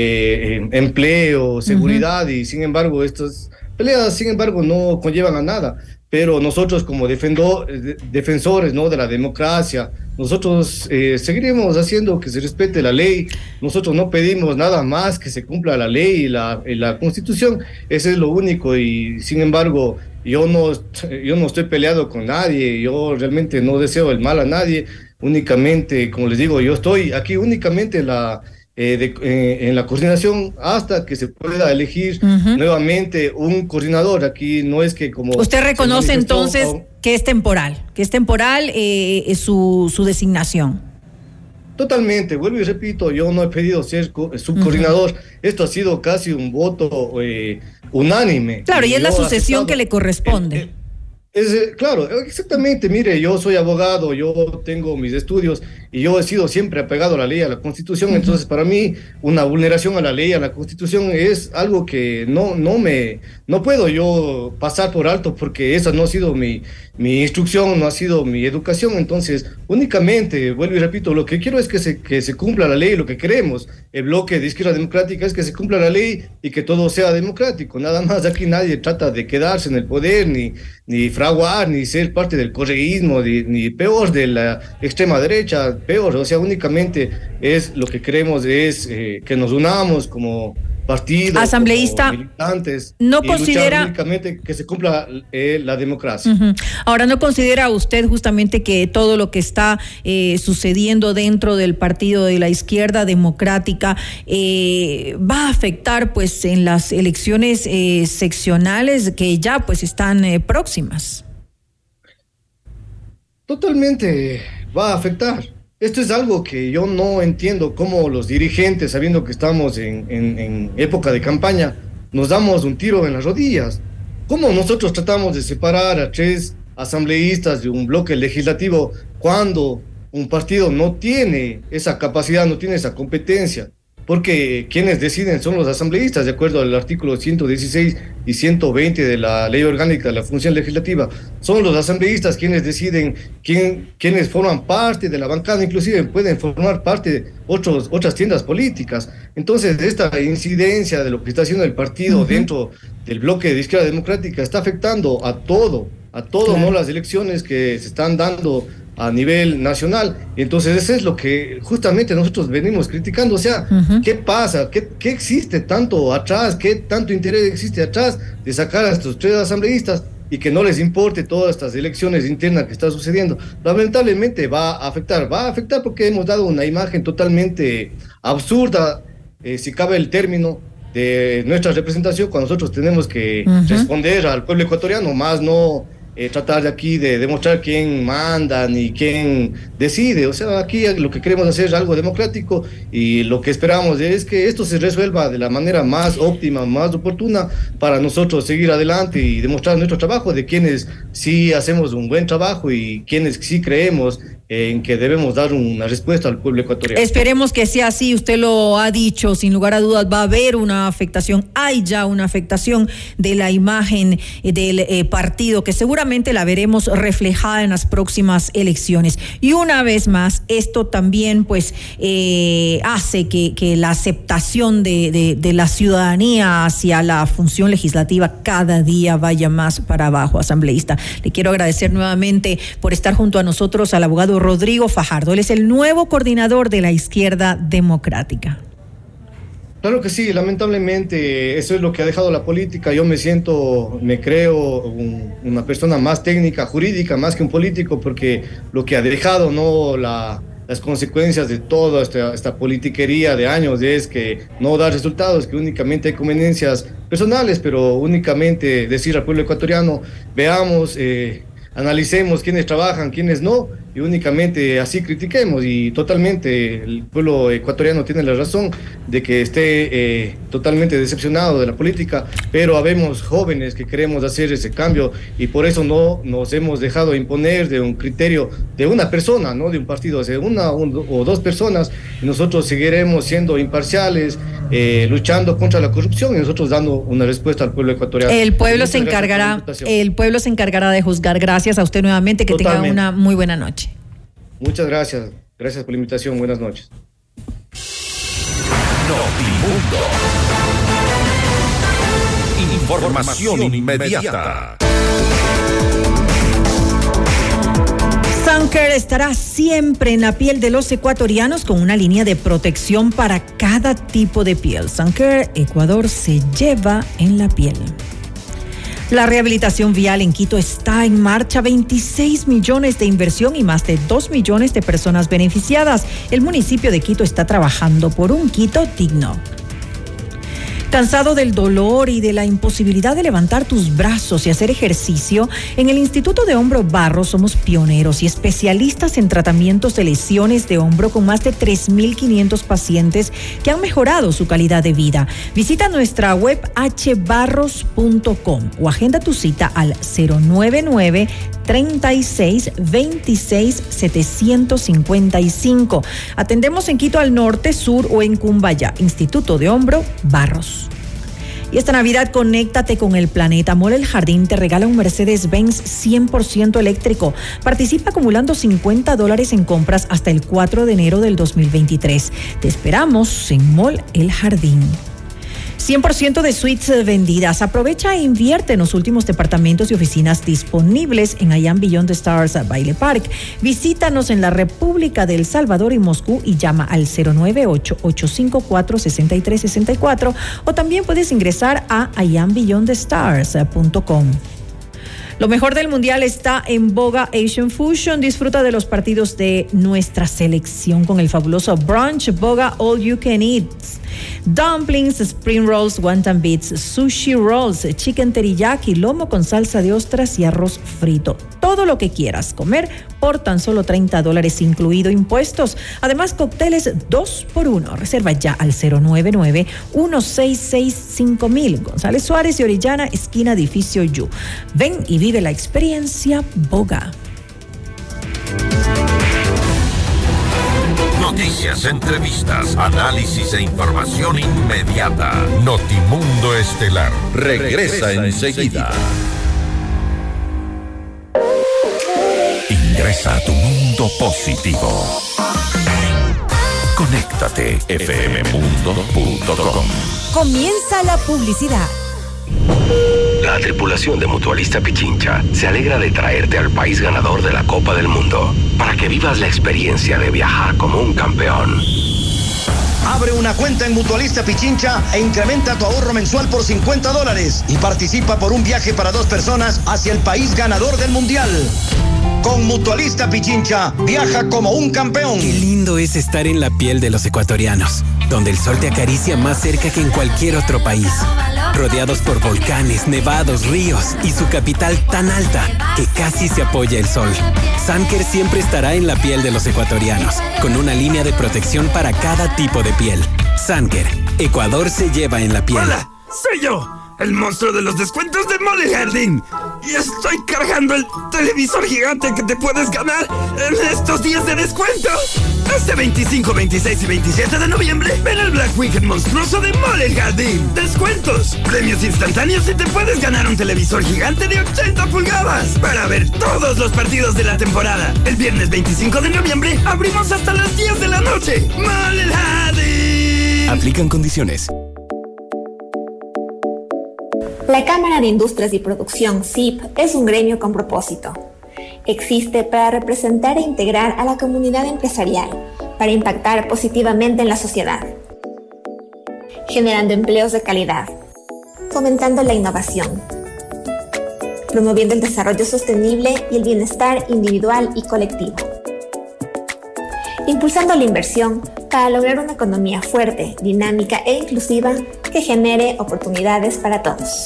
empleo, seguridad, y sin embargo estas peleas no conllevan a nada. Pero nosotros como defensores, ¿no?, de la democracia, nosotros seguiremos haciendo que se respete la ley. Nosotros no pedimos nada más que se cumpla la ley y la Constitución. Eso es lo único, y sin embargo yo no estoy peleado con nadie. Yo realmente no deseo el mal a nadie. Únicamente, como les digo, yo estoy aquí únicamente en la coordinación hasta que se pueda elegir nuevamente un coordinador. Aquí no es que como... ¿Usted reconoce entonces que es temporal su designación? Totalmente, vuelvo y repito, yo no he pedido ser subcoordinador. Esto ha sido casi un voto unánime. Claro, y es la sucesión que le corresponde. Claro, exactamente. Mire, yo soy abogado, yo tengo mis estudios y yo he sido siempre apegado a la ley, a la Constitución. Entonces, para mí, una vulneración a la ley, a la Constitución, es algo que no puedo yo pasar por alto, porque esa no ha sido mi instrucción, no ha sido mi educación. Entonces, únicamente, vuelvo y repito, lo que quiero es que se cumpla la ley. Lo que queremos, el bloque de Izquierda Democrática, es que se cumpla la ley y que todo sea democrático. Nada más. Aquí nadie trata de quedarse en el poder, ni fraguar, ni ser parte del correísmo, ni peor de la extrema derecha, peor. O sea, únicamente es lo que queremos es que nos unamos como partido, asambleísta, como militantes, no y considera únicamente que se cumpla la democracia. Ahora, ¿no considera usted justamente que todo lo que está sucediendo dentro del partido de la Izquierda Democrática va a afectar pues en las elecciones seccionales que ya pues están próximas? Totalmente va a afectar. Esto es algo que yo no entiendo, cómo los dirigentes, sabiendo que estamos en época de campaña, nos damos un tiro en las rodillas. ¿Cómo nosotros tratamos de separar a 3 asambleístas de un bloque legislativo cuando un partido no tiene esa capacidad, no tiene esa competencia, porque quienes deciden son los asambleístas, de acuerdo al artículo 116 y 120 de la Ley Orgánica de la Función Legislativa. Son los asambleístas quienes deciden quienes forman parte de la bancada, inclusive pueden formar parte de otras tiendas políticas. Entonces, esta incidencia de lo que está haciendo el partido dentro del bloque de izquierda democrática está afectando a todo, claro, ¿no? Las elecciones que se están dando a nivel nacional. Entonces eso es lo que justamente nosotros venimos criticando, o sea, ¿qué pasa? ¿Qué existe tanto atrás? ¿Qué tanto interés existe atrás de sacar a estos 3 asambleístas y que no les importe todas estas elecciones internas que están sucediendo? Lamentablemente va a afectar porque hemos dado una imagen totalmente absurda, si cabe el término, de nuestra representación, cuando nosotros tenemos que responder al pueblo ecuatoriano, más no tratar de aquí de demostrar quién manda ni quién decide. O sea, aquí lo que queremos hacer es algo democrático y lo que esperamos es que esto se resuelva de la manera más óptima, más oportuna para nosotros seguir adelante y demostrar nuestro trabajo de quienes sí hacemos un buen trabajo y quienes sí creemos en que debemos dar una respuesta al pueblo ecuatoriano. Esperemos que sea así, usted lo ha dicho, sin lugar a dudas va a haber una afectación, hay ya una afectación de la imagen del partido, que seguramente la veremos reflejada en las próximas elecciones. Y una vez más, esto también pues hace que la aceptación de la ciudadanía hacia la función legislativa cada día vaya más para abajo. Asambleísta, le quiero agradecer nuevamente por estar junto a nosotros al abogado Rodrigo Fajardo. Él es el nuevo coordinador de la izquierda democrática. Claro que sí, lamentablemente eso es lo que ha dejado la política. Yo me creo una persona más técnica, jurídica, más que un político, porque lo que ha dejado, ¿no?, las consecuencias de toda esta politiquería de años es que no da resultados, que únicamente hay conveniencias personales, pero únicamente decir al pueblo ecuatoriano, veamos, analicemos quiénes trabajan, quiénes no, y únicamente así critiquemos. Y totalmente el pueblo ecuatoriano tiene la razón de que esté totalmente decepcionado de la política, pero habemos jóvenes que queremos hacer ese cambio y por eso no nos hemos dejado imponer de un criterio de una persona, no de un partido, de una o dos personas, y nosotros seguiremos siendo imparciales, luchando contra la corrupción y nosotros dando una respuesta al pueblo ecuatoriano. El pueblo se encargará de juzgar. Gracias a usted nuevamente, que tenga una muy buena noche. Muchas gracias. Gracias por la invitación. Buenas noches. Notimundo. Información inmediata. Suncare estará siempre en la piel de los ecuatorianos con una línea de protección para cada tipo de piel. Suncare Ecuador se lleva en la piel. La rehabilitación vial en Quito está en marcha, 26 millones de inversión y más de 2 millones de personas beneficiadas. El municipio de Quito está trabajando por un Quito digno. ¿Cansado del dolor y de la imposibilidad de levantar tus brazos y hacer ejercicio? En el Instituto de Hombro Barros somos pioneros y especialistas en tratamientos de lesiones de hombro con más de 3.500 pacientes que han mejorado su calidad de vida. Visita nuestra web hbarros.com o agenda tu cita al 099 36 26 755. Atendemos en Quito al norte, sur o en Cumbayá. Instituto de Hombro Barros. Y esta Navidad conéctate con el planeta. Mall El Jardín te regala un Mercedes-Benz 100% eléctrico. Participa acumulando $50 en compras hasta el 4 de enero del 2023. Te esperamos en Mall El Jardín. 100% de suites vendidas. Aprovecha e invierte en los últimos departamentos y oficinas disponibles en I Am Beyond the Stars Baile Park. Visítanos en la República de El Salvador y Moscú y llama al 098-854-6364 o también puedes ingresar a iambeyondthestars.com. Lo mejor del mundial está en Boga Asian Fusion. Disfruta de los partidos de nuestra selección con el fabuloso brunch Boga All You Can Eat. Dumplings, spring rolls, wonton beets, sushi rolls, chicken teriyaki, lomo con salsa de ostras y arroz frito. Todo lo que quieras comer por tan solo $30 incluido impuestos. Además, cócteles 2x1. Reserva ya al 099-166-5000. González Suárez y Orellana, esquina Edificio Yu. Ven y vive la experiencia Boga. Noticias, entrevistas, análisis e información inmediata. Notimundo Estelar regresa enseguida. Ingresa a tu mundo positivo. Conéctate fmmundo.com. Comienza la publicidad. La tripulación de Mutualista Pichincha se alegra de traerte al país ganador de la Copa del Mundo para que vivas la experiencia de viajar como un campeón. Abre una cuenta en Mutualista Pichincha e incrementa tu ahorro mensual por $50 y participa por un viaje para 2 personas hacia el país ganador del Mundial. Con Mutualista Pichincha, viaja como un campeón. Qué lindo es estar en la piel de los ecuatorianos, donde el sol te acaricia más cerca que en cualquier otro país. Rodeados por volcanes, nevados, ríos y su capital tan alta que casi se apoya el sol. Sanker siempre estará en la piel de los ecuatorianos, con una línea de protección para cada tipo de piel. Sanker, Ecuador se lleva en la piel. ¡Hola! ¡Soy yo! El monstruo de los descuentos de Mall El Jardín. Y estoy cargando el televisor gigante que te puedes ganar en estos días de descuento. Este 25, 26 y 27 de noviembre, ven el Black Weekend monstruoso de Mall El Jardín. Descuentos, premios instantáneos y te puedes ganar un televisor gigante de 80 pulgadas para ver todos los partidos de la temporada. El viernes 25 de noviembre abrimos hasta las 10 de la noche. Mall El Jardín. Aplican condiciones. La Cámara de Industrias y Producción, CIP, es un gremio con propósito. Existe para representar e integrar a la comunidad empresarial, para impactar positivamente en la sociedad, generando empleos de calidad, fomentando la innovación, promoviendo el desarrollo sostenible y el bienestar individual y colectivo, impulsando la inversión para lograr una economía fuerte, dinámica e inclusiva que genere oportunidades para todos.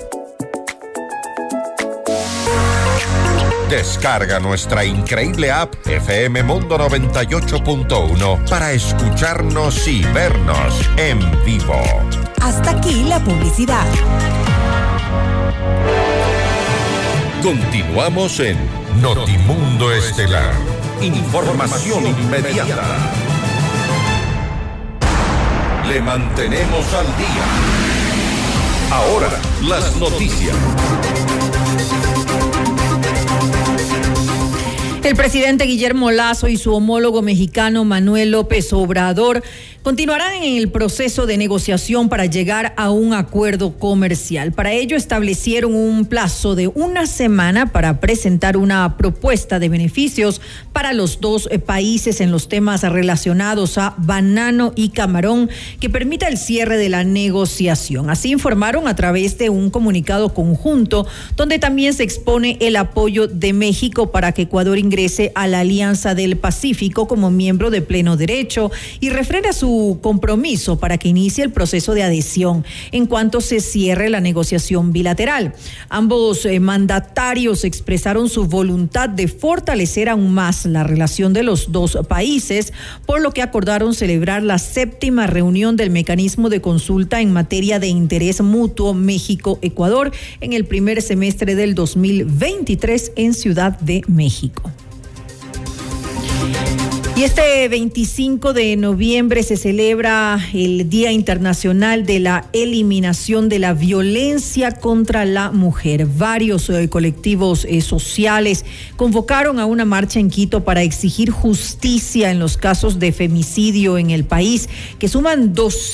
Descarga nuestra increíble app FM Mundo 98.1 para escucharnos y vernos en vivo. Hasta aquí la publicidad. Continuamos en Notimundo Estelar. Información inmediata. Le mantenemos al día. Ahora, las noticias. El presidente Guillermo Lasso y su homólogo mexicano Manuel López Obrador continuarán en el proceso de negociación para llegar a un acuerdo comercial. Para ello establecieron un plazo de 1 semana para presentar una propuesta de beneficios para los dos países en los temas relacionados a banano y camarón que permita el cierre de la negociación. Así informaron a través de un comunicado conjunto donde también se expone el apoyo de México para que Ecuador ingrese a la Alianza del Pacífico como miembro de pleno derecho y refrenda su compromiso para que inicie el proceso de adhesión en cuanto se cierre la negociación bilateral. Ambos mandatarios expresaron su voluntad de fortalecer aún más la relación de los dos países, por lo que acordaron celebrar la 7ª reunión del mecanismo de consulta en materia de interés mutuo México-Ecuador en el primer semestre del 2023 en Ciudad de México. Y este 25 de noviembre se celebra el Día Internacional de la Eliminación de la Violencia contra la Mujer. Varios colectivos sociales convocaron a una marcha en Quito para exigir justicia en los casos de femicidio en el país, que suman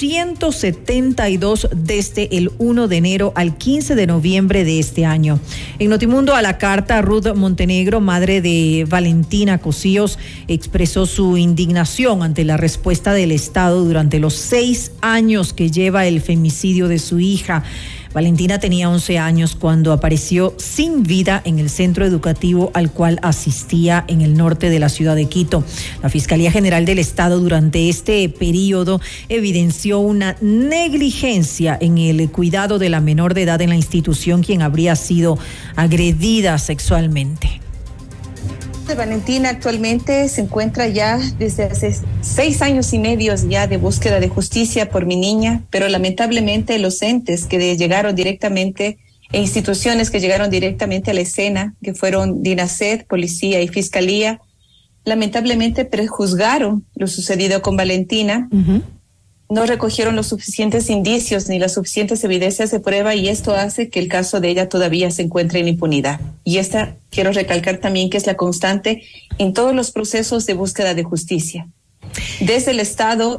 272 desde el 1 de enero al 15 de noviembre de este año. En Notimundo a la Carta, Ruth Montenegro, madre de Valentina Cosíos, expresó su indignación ante la respuesta del Estado durante los 6 años que lleva el femicidio de su hija. Valentina tenía 11 años cuando apareció sin vida en el centro educativo al cual asistía en el norte de la ciudad de Quito. La Fiscalía General del Estado durante este periodo evidenció una negligencia en el cuidado de la menor de edad en la institución, quien habría sido agredida sexualmente. Valentina actualmente se encuentra ya desde hace 6 años y medio ya de búsqueda de justicia por mi niña, pero lamentablemente los entes que llegaron directamente e instituciones que llegaron directamente a la escena, que fueron DINASED, Policía y Fiscalía, lamentablemente prejuzgaron lo sucedido con Valentina. No recogieron los suficientes indicios ni las suficientes evidencias de prueba, y esto hace que el caso de ella todavía se encuentre en impunidad. Y esta quiero recalcar también que es la constante en todos los procesos de búsqueda de justicia. Desde el Estado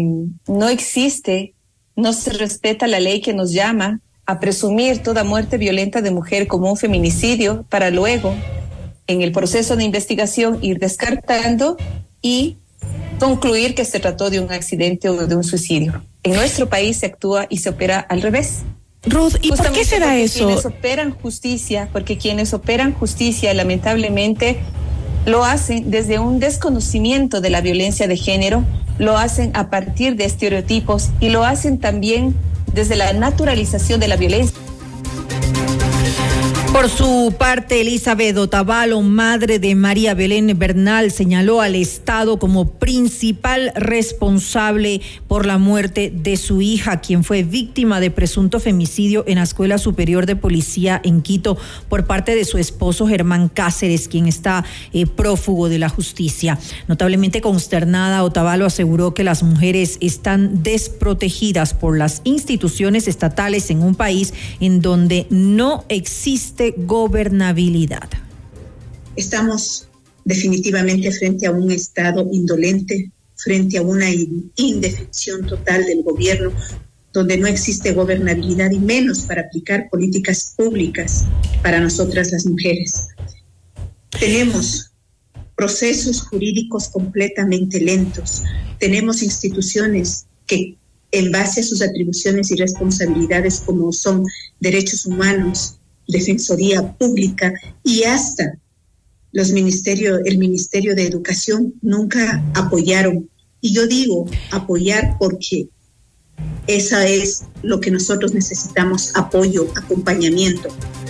no se respeta la ley que nos llama a presumir toda muerte violenta de mujer como un feminicidio, para luego, en el proceso de investigación, ir descartando y concluir que se trató de un accidente o de un suicidio. En nuestro país se actúa y se opera al revés. Ruth, ¿y por qué será eso? Porque quienes operan justicia lamentablemente lo hacen desde un desconocimiento de la violencia de género, lo hacen a partir de estereotipos y lo hacen también desde la naturalización de la violencia. Por su parte, Elizabeth Otavalo, madre de María Belén Bernal, señaló al Estado como principal responsable por la muerte de su hija, quien fue víctima de presunto femicidio en la Escuela Superior de Policía en Quito por parte de su esposo Germán Cáceres, quien está prófugo de la justicia. Notablemente consternada, Otavalo aseguró que las mujeres están desprotegidas por las instituciones estatales en un país en donde no existe gobernabilidad. Estamos definitivamente frente a un Estado indolente, frente a una indefensión total del gobierno, donde no existe gobernabilidad y menos para aplicar políticas públicas para nosotras las mujeres. Tenemos procesos jurídicos completamente lentos, tenemos instituciones que, en base a sus atribuciones y responsabilidades como son derechos humanos, Defensoría Pública y hasta el Ministerio de Educación, nunca apoyaron. Y yo digo apoyar porque esa es lo que nosotros necesitamos: apoyo, acompañamiento.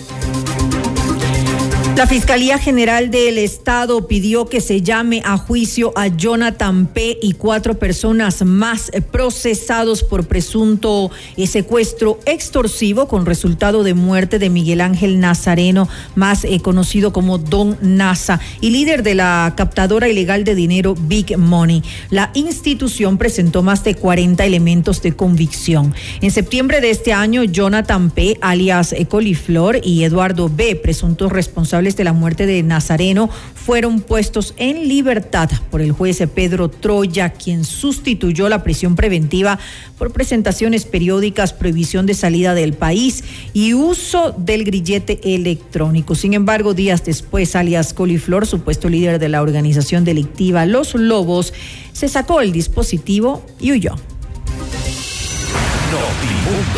La Fiscalía General del Estado pidió que se llame a juicio a Jonathan P. y 4 personas más procesados por presunto secuestro extorsivo con resultado de muerte de Miguel Ángel Nazareno, más conocido como Don Nasa, y líder de la captadora ilegal de dinero Big Money. La institución presentó más de 40 elementos de convicción. En septiembre de este año, Jonathan P., alias Coliflor, y Eduardo B., presuntos responsables de la muerte de Nazareno, fueron puestos en libertad por el juez Pedro Troya, quien sustituyó la prisión preventiva por presentaciones periódicas, prohibición de salida del país y uso del grillete electrónico. Sin embargo, días después, alias Coliflor, supuesto líder de la organización delictiva Los Lobos, se sacó el dispositivo y huyó. Notimundo.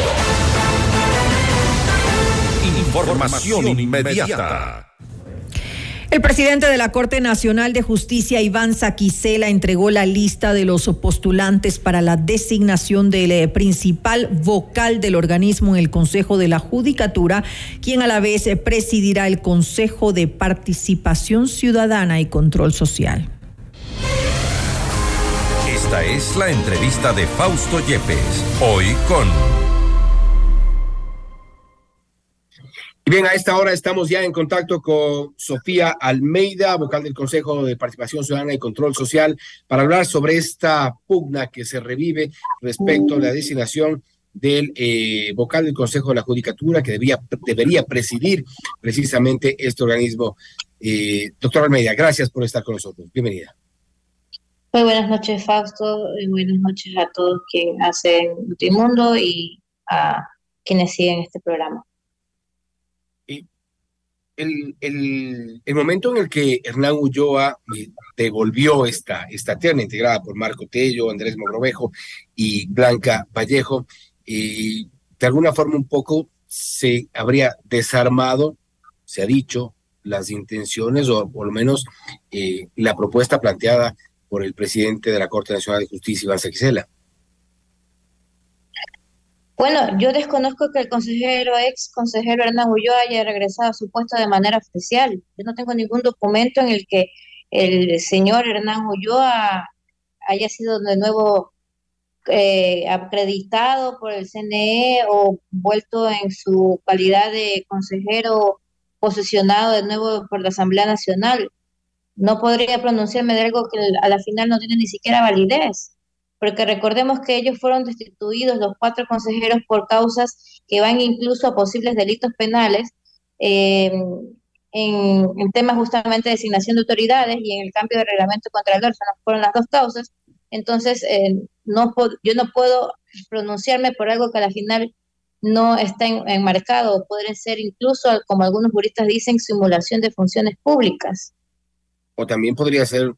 Información inmediata. El presidente de la Corte Nacional de Justicia, Iván Saquicela, entregó la lista de los postulantes para la designación del principal vocal del organismo en el Consejo de la Judicatura, quien a la vez presidirá el Consejo de Participación Ciudadana y Control Social. Esta es la entrevista de Fausto Yepes, hoy con... Y bien, a esta hora estamos ya en contacto con Sofía Almeida, vocal del Consejo de Participación Ciudadana y Control Social, para hablar sobre esta pugna que se revive respecto a la designación del vocal del Consejo de la Judicatura, que debería presidir precisamente este organismo. Doctora Almeida, gracias por estar con nosotros. Bienvenida. Muy buenas noches, Fausto, y buenas noches a todos quienes hacen Notimundo y a quienes siguen este programa. El momento en el que Hernán Ulloa devolvió esta terna integrada por Marco Tello, Andrés Mogrovejo y Blanca Vallejo, de alguna forma un poco se habría desarmado, se ha dicho, las intenciones o por lo menos la propuesta planteada por el presidente de la Corte Nacional de Justicia, Iván Saquicela. Bueno, yo desconozco que el ex consejero Hernán Ulloa haya regresado a su puesto de manera oficial. Yo no tengo ningún documento en el que el señor Hernán Ulloa haya sido de nuevo acreditado por el CNE o vuelto en su calidad de consejero posesionado de nuevo por la Asamblea Nacional. no podría pronunciarme de algo que a la final no tiene ni siquiera validez, porque recordemos que ellos fueron destituidos, los 4 consejeros, por causas que van incluso a posibles delitos penales, en temas justamente de designación de autoridades y en el cambio de reglamento contra el órgano, fueron las 2 causas. Entonces, yo no puedo pronunciarme por algo que a la final no está enmarcado, o pueden ser incluso, como algunos juristas dicen, simulación de funciones públicas. O también podría ser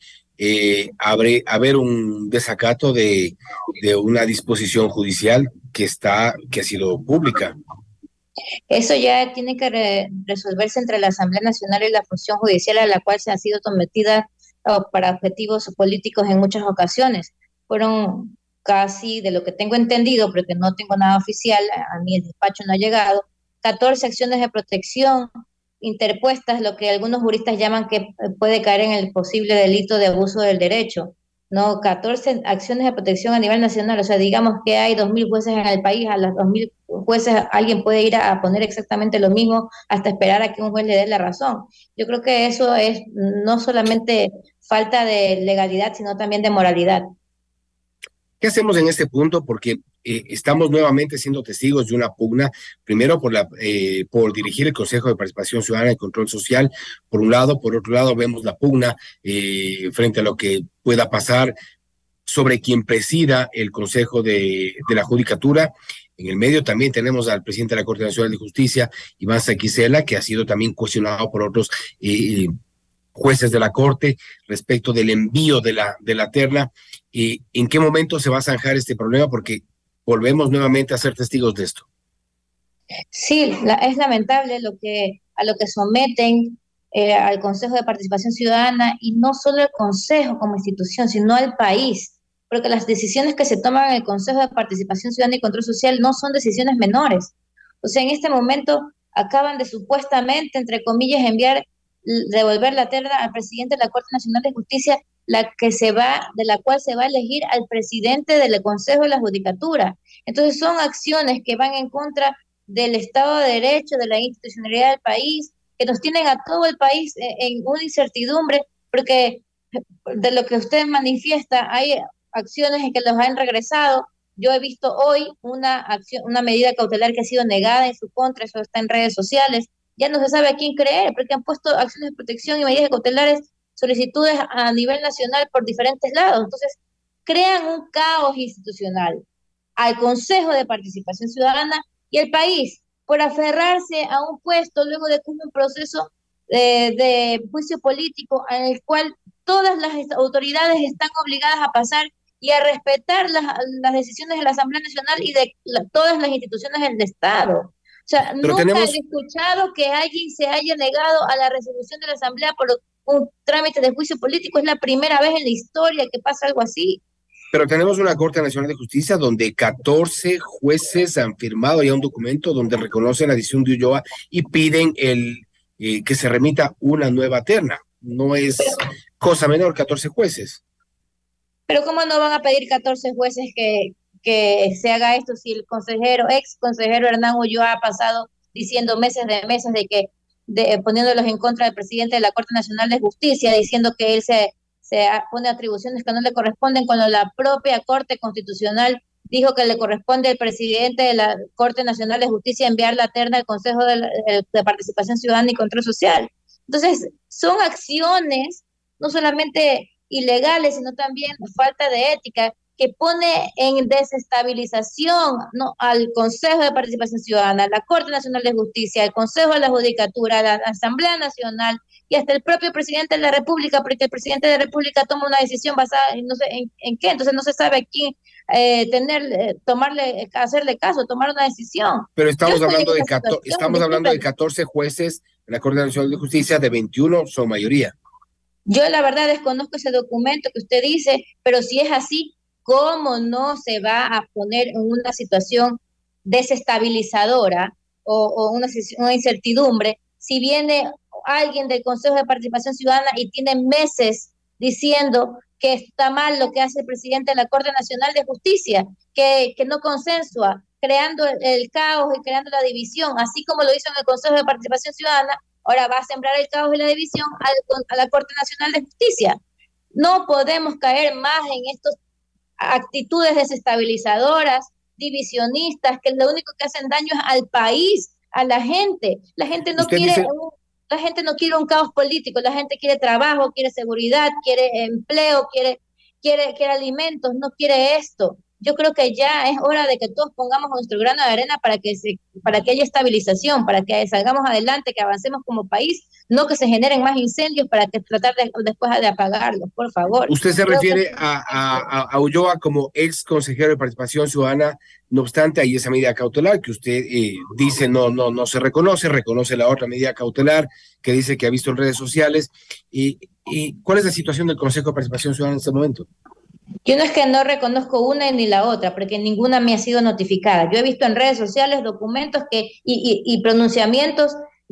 haber un desacato de una disposición judicial que ha sido pública. Eso ya tiene que resolverse entre la Asamblea Nacional y la función judicial, a la cual se ha sido sometida para objetivos políticos en muchas ocasiones. Fueron casi, de lo que tengo entendido, porque no tengo nada oficial, a mí el despacho no ha llegado, 14 acciones de protección interpuestas, lo que algunos juristas llaman que puede caer en el posible delito de abuso del derecho, ¿no? 14 acciones de protección a nivel nacional, o sea, digamos que hay 2.000 jueces en el país, a las 2.000 jueces alguien puede ir a poner exactamente lo mismo hasta esperar a que un juez le dé la razón. Yo creo que eso es no solamente falta de legalidad, sino también de moralidad. ¿Qué hacemos en este punto? Porque estamos nuevamente siendo testigos de una pugna, primero por dirigir el Consejo de Participación Ciudadana y Control Social, por un lado; por otro lado vemos la pugna frente a lo que pueda pasar sobre quien presida el Consejo de la Judicatura. En el medio también tenemos al presidente de la Corte Nacional de Justicia, Iván Saquicela, que ha sido también cuestionado por otros jueces de la Corte respecto del envío de la terna. ¿En qué momento se va a zanjar este problema? Porque volvemos nuevamente a ser testigos de esto. Sí, es lamentable a lo que someten al Consejo de Participación Ciudadana, y no solo el Consejo como institución, sino al país, porque las decisiones que se toman en el Consejo de Participación Ciudadana y Control Social no son decisiones menores. O sea, en este momento acaban de supuestamente, entre comillas, devolver la terna al presidente de la Corte Nacional de Justicia, de la cual se va a elegir al presidente del Consejo de la Judicatura. Entonces son acciones que van en contra del Estado de Derecho, de la institucionalidad del país, que nos tienen a todo el país en una incertidumbre, porque de lo que usted manifiesta, hay acciones en que los han regresado. Yo he visto hoy una medida cautelar que ha sido negada en su contra, eso está en redes sociales. Ya no se sabe a quién creer, porque han puesto acciones de protección y medidas cautelares, solicitudes a nivel nacional por diferentes lados. Entonces, crean un caos institucional al Consejo de Participación Ciudadana y el país, por aferrarse a un puesto luego de un proceso de juicio político en el cual todas las autoridades están obligadas a pasar y a respetar las decisiones de la Asamblea Nacional y de todas las instituciones del Estado. O sea, nunca he escuchado que alguien se haya negado a la resolución de la Asamblea por un trámite de juicio político. Es la primera vez en la historia que pasa algo así. Pero tenemos una Corte Nacional de Justicia donde 14 jueces han firmado ya un documento donde reconocen la decisión de Ulloa y piden que se remita una nueva terna. No es cosa menor, 14 jueces. Pero ¿cómo no van a pedir 14 jueces que se haga esto si el ex consejero Hernán Ulloa ha pasado diciendo meses de que poniéndolos en contra del presidente de la Corte Nacional de Justicia, diciendo que él se pone atribuciones que no le corresponden, cuando la propia Corte Constitucional dijo que le corresponde al presidente de la Corte Nacional de Justicia enviar la terna al Consejo de Participación Ciudadana y Control Social? Entonces, son acciones no solamente ilegales, sino también falta de ética, que pone en desestabilización, ¿no?, al Consejo de Participación Ciudadana, a la Corte Nacional de Justicia, al Consejo de la Judicatura, a la Asamblea Nacional y hasta el propio presidente de la República, porque el presidente de la República toma una decisión basada en no sé en qué, entonces no se sabe a quién hacerle caso, tomar una decisión. Pero estamos hablando de 14 jueces en la Corte Nacional de Justicia, de 21 son mayoría. Yo la verdad desconozco ese documento que usted dice, pero si es así, ¿cómo no se va a poner en una situación desestabilizadora o una incertidumbre si viene alguien del Consejo de Participación Ciudadana y tiene meses diciendo que está mal lo que hace el presidente de la Corte Nacional de Justicia, que no consensúa, creando el caos y creando la división, así como lo hizo en el Consejo de Participación Ciudadana? ahora va a sembrar el caos y la división a la Corte Nacional de Justicia. No podemos caer más en estas actitudes desestabilizadoras, divisionistas, que lo único que hacen daño es al país, a la gente. La gente no quiere un caos político, la gente quiere trabajo, quiere seguridad, quiere empleo, quiere alimentos, no quiere esto. Yo creo que ya es hora de que todos pongamos nuestro grano de arena para que haya estabilización, para que salgamos adelante, que avancemos como país, no que se generen más incendios para que tratar después de apagarlos, por favor. Usted se refiere a Ulloa como ex consejero de Participación Ciudadana, no obstante hay esa medida cautelar que usted dice no se reconoce la otra medida cautelar que dice que ha visto en redes sociales. ¿Y cuál es la situación del Consejo de Participación Ciudadana en este momento? Yo no es que no reconozco una ni la otra, porque ninguna me ha sido notificada. Yo he visto en redes sociales documentos y pronunciamientos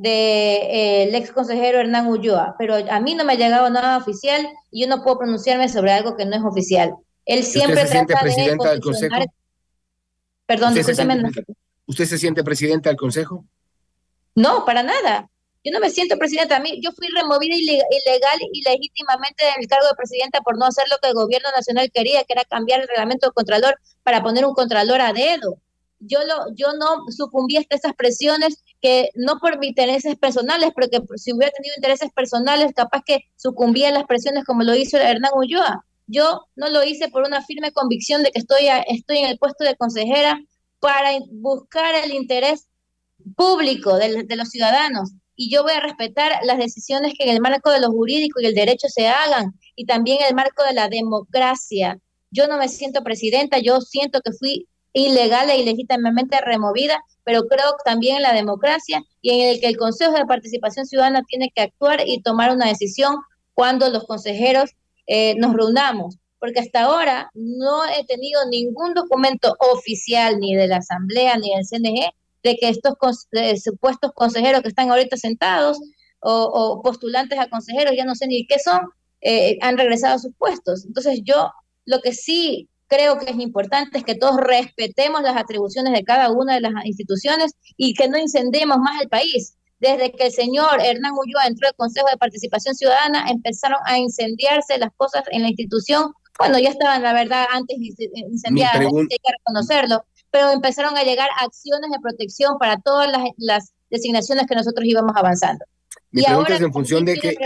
del ex consejero Hernán Ulloa, pero a mí no me ha llegado nada oficial y yo no puedo pronunciarme sobre algo que no es oficial. Él siempre ¿Usted se siente trata presidenta de del Consejo? Perdón, discúlpeme. ¿Usted se siente presidenta del Consejo? No, para nada. Yo no me siento presidenta. Yo fui removida ilegal y legítimamente del cargo de presidenta por no hacer lo que el gobierno nacional quería, que era cambiar el reglamento del contralor para poner un contralor a dedo. Yo no sucumbí a esas presiones, que no por mis intereses personales, porque si hubiera tenido intereses personales, capaz que sucumbía a las presiones como lo hizo Hernán Ulloa. Yo no lo hice por una firme convicción de que estoy en el puesto de consejera para buscar el interés público de los ciudadanos. Y yo voy a respetar las decisiones que en el marco de lo jurídico y el derecho se hagan, y también en el marco de la democracia. Yo no me siento presidenta, yo siento que fui ilegal e ilegítimamente removida, pero creo también en la democracia y en el que el Consejo de Participación Ciudadana tiene que actuar y tomar una decisión cuando los consejeros nos reunamos, porque hasta ahora no he tenido ningún documento oficial ni de la Asamblea ni del CNG de que estos supuestos consejeros que están ahorita sentados o postulantes a consejeros, ya no sé ni qué son, han regresado a sus puestos. Entonces yo lo que sí creo que es importante es que todos respetemos las atribuciones de cada una de las instituciones y que no incendiemos más el país. Desde que el señor Hernán Ulloa entró al Consejo de Participación Ciudadana, empezaron a incendiarse las cosas en la institución. Bueno, ya estaban, la verdad, antes incendiadas, hay que reconocerlo, pero empezaron a llegar acciones de protección para todas las designaciones que nosotros íbamos avanzando. Mi pregunta es en función de que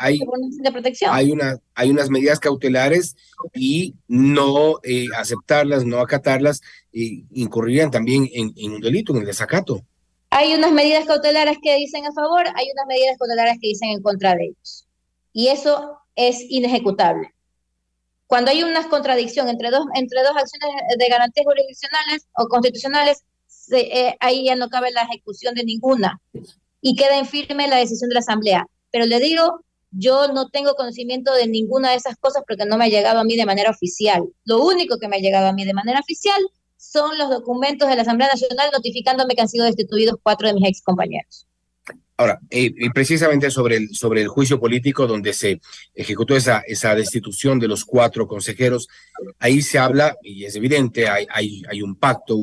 hay unas medidas cautelares y no aceptarlas, no acatarlas, incurrirían también en un delito, en el desacato. Hay unas medidas cautelares que dicen a favor, hay unas medidas cautelares que dicen en contra de ellos. Y eso es inejecutable. Cuando hay una contradicción entre dos acciones de garantías jurisdiccionales o constitucionales, ahí ya no cabe la ejecución de ninguna y queda en firme la decisión de la Asamblea. Pero le digo, yo no tengo conocimiento de ninguna de esas cosas porque no me ha llegado a mí de manera oficial. Lo único que me ha llegado a mí de manera oficial son los documentos de la Asamblea Nacional notificándome que han sido destituidos 4 de mis ex compañeros. Ahora, precisamente sobre el juicio político donde se ejecutó esa destitución de los 4 consejeros, ahí se habla, y es evidente, hay un pacto,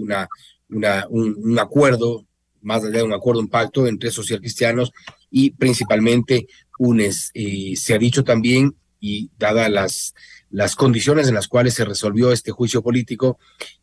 un acuerdo, más allá de un acuerdo, un pacto entre socialcristianos y principalmente UNES. Se ha dicho también, y dadas las condiciones en las cuales se resolvió este juicio político,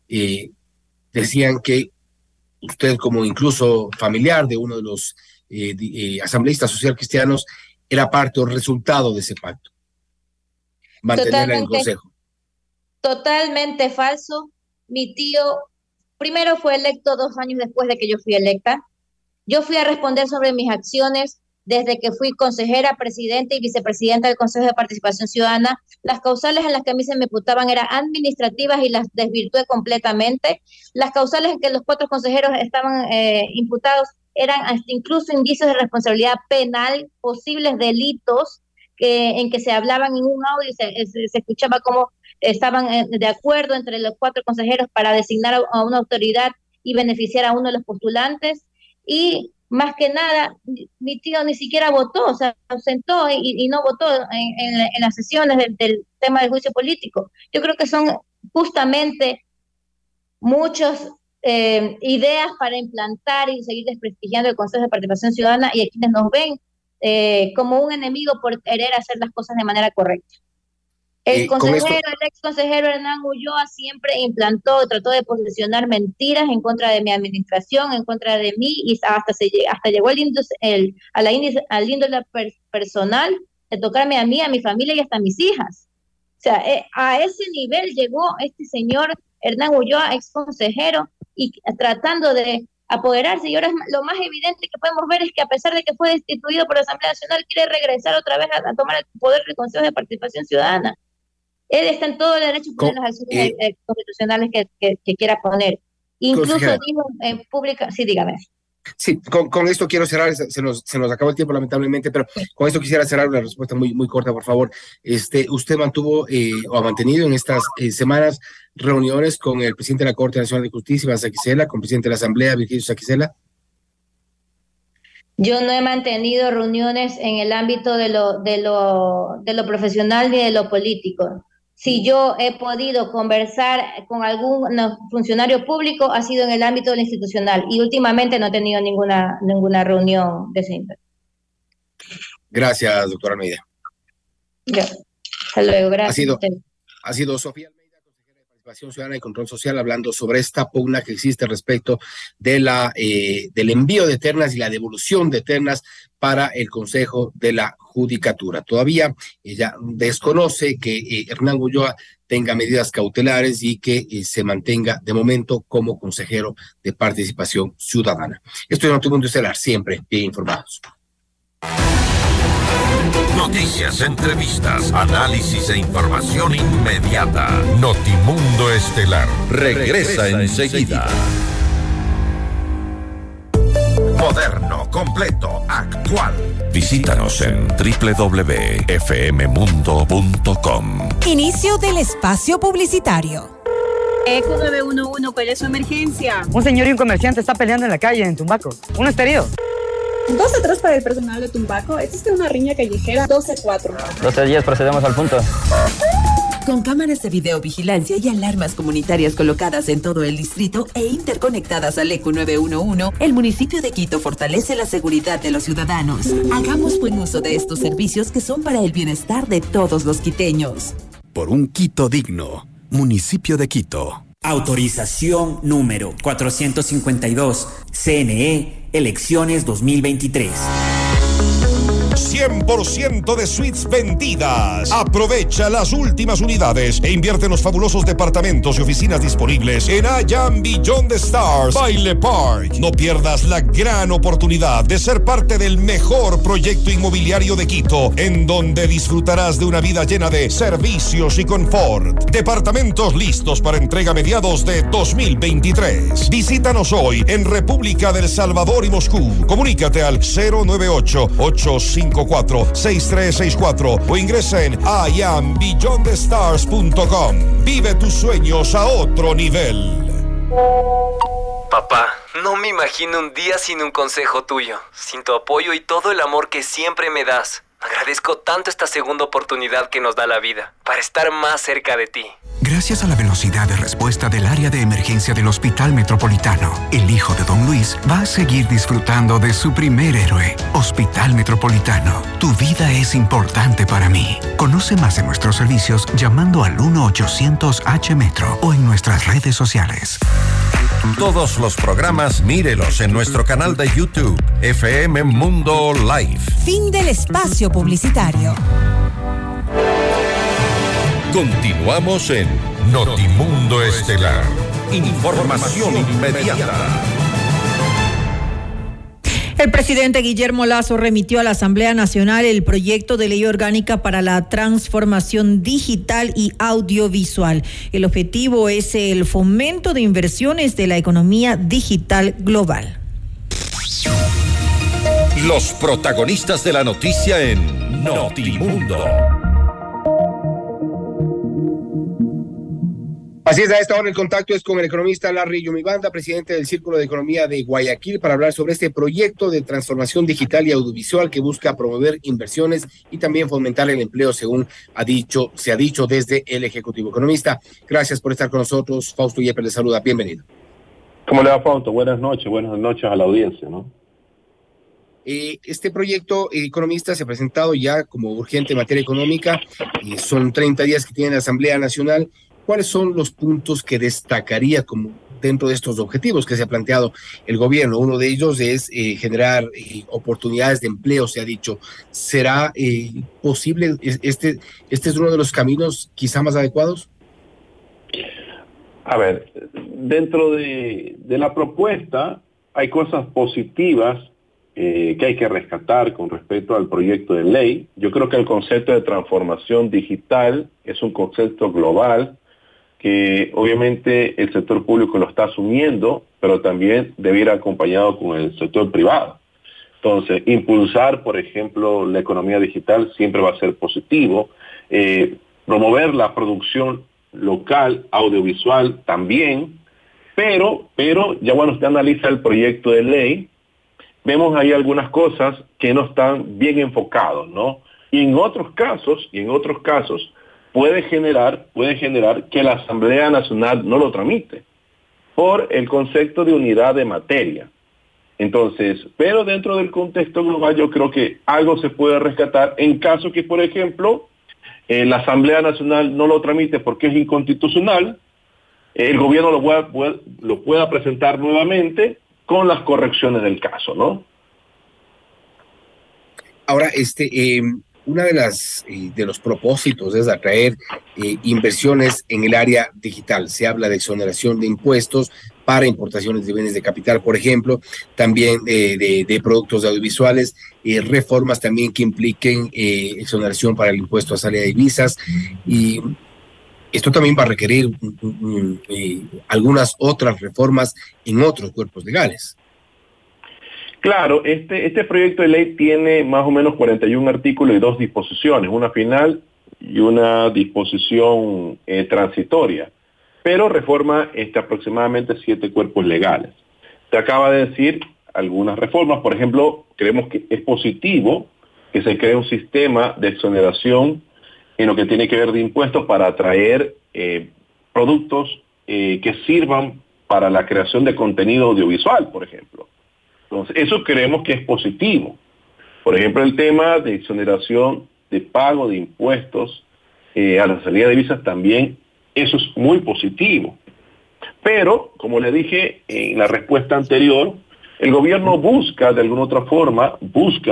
decían que usted, como incluso familiar de uno de los asambleístas socialcristianos, era parte o resultado de ese pacto. Mantenerla en el Consejo. Totalmente falso. Mi tío primero fue electo 2 años después de que yo fui electa. Yo fui a responder sobre mis acciones desde que fui consejera, presidenta y vicepresidenta del Consejo de Participación Ciudadana. Las causales en las que a mí se me imputaban eran administrativas y las desvirtué completamente. Las causales en que los 4 consejeros estaban imputados eran hasta incluso indicios de responsabilidad penal, posibles delitos en que se hablaban en un audio y se escuchaba cómo estaban de acuerdo entre los 4 consejeros para designar a una autoridad y beneficiar a uno de los postulantes. Y más que nada, mi tío ni siquiera votó, se ausentó y no votó en las sesiones del tema del juicio político. Yo creo que son justamente muchas ideas para implantar y seguir desprestigiando el Consejo de Participación Ciudadana, y a quienes nos ven como un enemigo por querer hacer las cosas de manera correcta. El ex consejero Hernán Ulloa siempre trató de posicionar mentiras en contra de mi administración, en contra de mí, y hasta llegó al índole personal de tocarme a mí, a mi familia y hasta a mis hijas. O sea, a ese nivel llegó este señor Hernán Ulloa, ex consejero, y tratando de apoderarse. Y ahora lo más evidente que podemos ver es que, a pesar de que fue destituido por la Asamblea Nacional, quiere regresar otra vez a tomar el poder del Consejo de Participación Ciudadana. Él está en todo el derecho de poner las acciones constitucionales que quiera poner. Incluso dijo en pública, sí, dígame. Sí, con esto quiero cerrar, se nos acabó el tiempo lamentablemente, pero con esto quisiera cerrar una respuesta muy, muy corta, por favor. ¿Usted mantuvo o ha mantenido en estas semanas reuniones con el presidente de la Corte Nacional de Justicia, Iván Saquicela, con el presidente de la Asamblea, Virgilio Saquicela? Yo no he mantenido reuniones en el ámbito de lo profesional ni de lo político. Si yo he podido conversar con algún funcionario público, ha sido en el ámbito de lo institucional, y últimamente no he tenido ninguna reunión de ese índole. Gracias, doctora Almeida. Hasta luego, gracias. Ha sido Sofía Almeida, consejera de Participación Ciudadana y Control Social, hablando sobre esta pugna que existe respecto de del envío de ternas y la devolución de ternas para el Consejo de la Judicatura. Todavía ella desconoce que Hernán Ulloa tenga medidas cautelares y que se mantenga de momento como consejero de Participación Ciudadana. Esto es Notimundo Estelar, siempre bien informados. Noticias, entrevistas, análisis e información inmediata. Notimundo Estelar regresa enseguida. Moderno, completo, actual. Visítanos en www.fmmundo.com. Inicio del espacio publicitario. Eco 911, ¿cuál es su emergencia? Un señor y un comerciante está peleando en la calle, en Tumbaco. Uno está herido. 12-3 para el personal de Tumbaco. Existe una riña callejera. 12-4. 12-10, procedemos al punto. Con cámaras de videovigilancia y alarmas comunitarias colocadas en todo el distrito e interconectadas al ECO 911, el municipio de Quito fortalece la seguridad de los ciudadanos. Hagamos buen uso de estos servicios que son para el bienestar de todos los quiteños. Por un Quito digno, municipio de Quito. Autorización número 452, CNE, elecciones 2023. 100% de suites vendidas. Aprovecha las últimas unidades e invierte en los fabulosos departamentos y oficinas disponibles en IAM Beyond the Stars, Baile Park. No pierdas la gran oportunidad de ser parte del mejor proyecto inmobiliario de Quito, en donde disfrutarás de una vida llena de servicios y confort. Departamentos listos para entrega a mediados de 2023. Visítanos hoy en República del Salvador y Moscú. Comunícate al 098-854-6364 o ingresa en iambeyondthestars.com. Vive tus sueños a otro nivel. Papá, no me imagino un día sin un consejo tuyo, sin tu apoyo y todo el amor que siempre me das. Agradezco tanto esta segunda oportunidad que nos da la vida para estar más cerca de ti. Gracias a la velocidad de respuesta del área de emergencia del Hospital Metropolitano, el hijo de Don Luis va a seguir disfrutando de su primer héroe. Hospital Metropolitano, tu vida es importante para mí. Conoce más de nuestros servicios llamando al 1-800-H-METRO o en nuestras redes sociales. Todos los programas mírelos en nuestro canal de YouTube, FM Mundo Live. Fin del espacio publicitario. Continuamos en Notimundo Estelar. Información inmediata. El presidente Guillermo Lasso remitió a la Asamblea Nacional el proyecto de ley orgánica para la transformación digital y audiovisual. El objetivo es el fomento de inversiones de la economía digital global. Los protagonistas de la noticia en Notimundo. Así es, a esta hora el contacto es con el economista Larry Yumibanda, presidente del Círculo de Economía de Guayaquil, para hablar sobre este proyecto de transformación digital y audiovisual que busca promover inversiones y también fomentar el empleo, según se ha dicho desde el Ejecutivo. Economista, gracias por estar con nosotros. Fausto Yepes le saluda, bienvenido. ¿Cómo le va, Fausto? Buenas noches a la audiencia, ¿no? Este proyecto, economista, se ha presentado ya como urgente en materia económica. Son 30 días que tiene la Asamblea Nacional. ¿Cuáles son los puntos que destacaría como dentro de estos objetivos que se ha planteado el gobierno? Uno de ellos es generar oportunidades de empleo, se ha dicho. ¿Será posible? ¿Este es uno de los caminos quizá más adecuados? A ver, dentro de la propuesta hay cosas positivas que hay que rescatar con respecto al proyecto de ley. Yo creo que el concepto de transformación digital es un concepto global que obviamente el sector público lo está asumiendo, pero también debe ir acompañado con el sector privado. Entonces, impulsar, por ejemplo, la economía digital siempre va a ser positivo. Promover la producción local, audiovisual también, pero ya cuando usted analiza el proyecto de ley, vemos ahí algunas cosas que no están bien enfocados, ¿no? Y en otros casos, puede generar que la Asamblea Nacional no lo tramite por el concepto de unidad de materia. Entonces, pero dentro del contexto global yo creo que algo se puede rescatar en caso que, por ejemplo, la Asamblea Nacional no lo tramite porque es inconstitucional, el gobierno lo pueda presentar nuevamente con las correcciones del caso, ¿no? Ahora, una de los propósitos es atraer inversiones en el área digital. Se habla de exoneración de impuestos para importaciones de bienes de capital, por ejemplo, también de productos audiovisuales, reformas también que impliquen exoneración para el impuesto a salida de divisas, y esto también va a requerir algunas otras reformas en otros cuerpos legales. Claro, este proyecto de ley tiene más o menos 41 artículos y 2 disposiciones, una final y una disposición transitoria, pero reforma aproximadamente 7 cuerpos legales. Te acaba de decir algunas reformas, por ejemplo, creemos que es positivo que se cree un sistema de exoneración en lo que tiene que ver de impuestos para atraer productos que sirvan para la creación de contenido audiovisual, por ejemplo. Entonces, eso creemos que es positivo. Por ejemplo, el tema de exoneración de pago de impuestos a la salida de divisas también, eso es muy positivo. Pero, como le dije en la respuesta anterior, el gobierno busca de alguna otra forma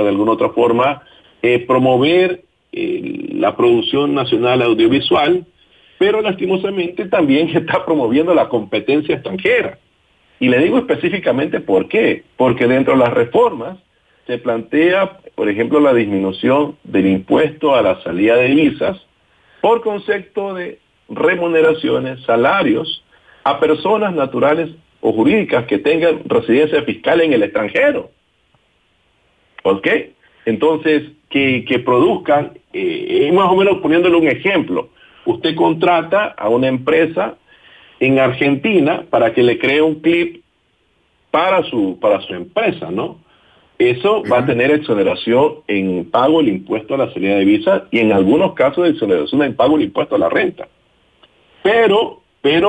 promover la producción nacional audiovisual, pero lastimosamente también está promoviendo la competencia extranjera. Y le digo específicamente por qué. Porque dentro de las reformas se plantea, por ejemplo, la disminución del impuesto a la salida de divisas por concepto de remuneraciones, salarios a personas naturales o jurídicas que tengan residencia fiscal en el extranjero. ¿Ok? Entonces, que produzcan, más o menos poniéndole un ejemplo, usted contrata a una empresa en Argentina para que le cree un clip para su empresa, ¿no? Eso va a tener exoneración en pago del impuesto a la salida de divisas y en algunos casos de exoneración en pago del impuesto a la renta. Pero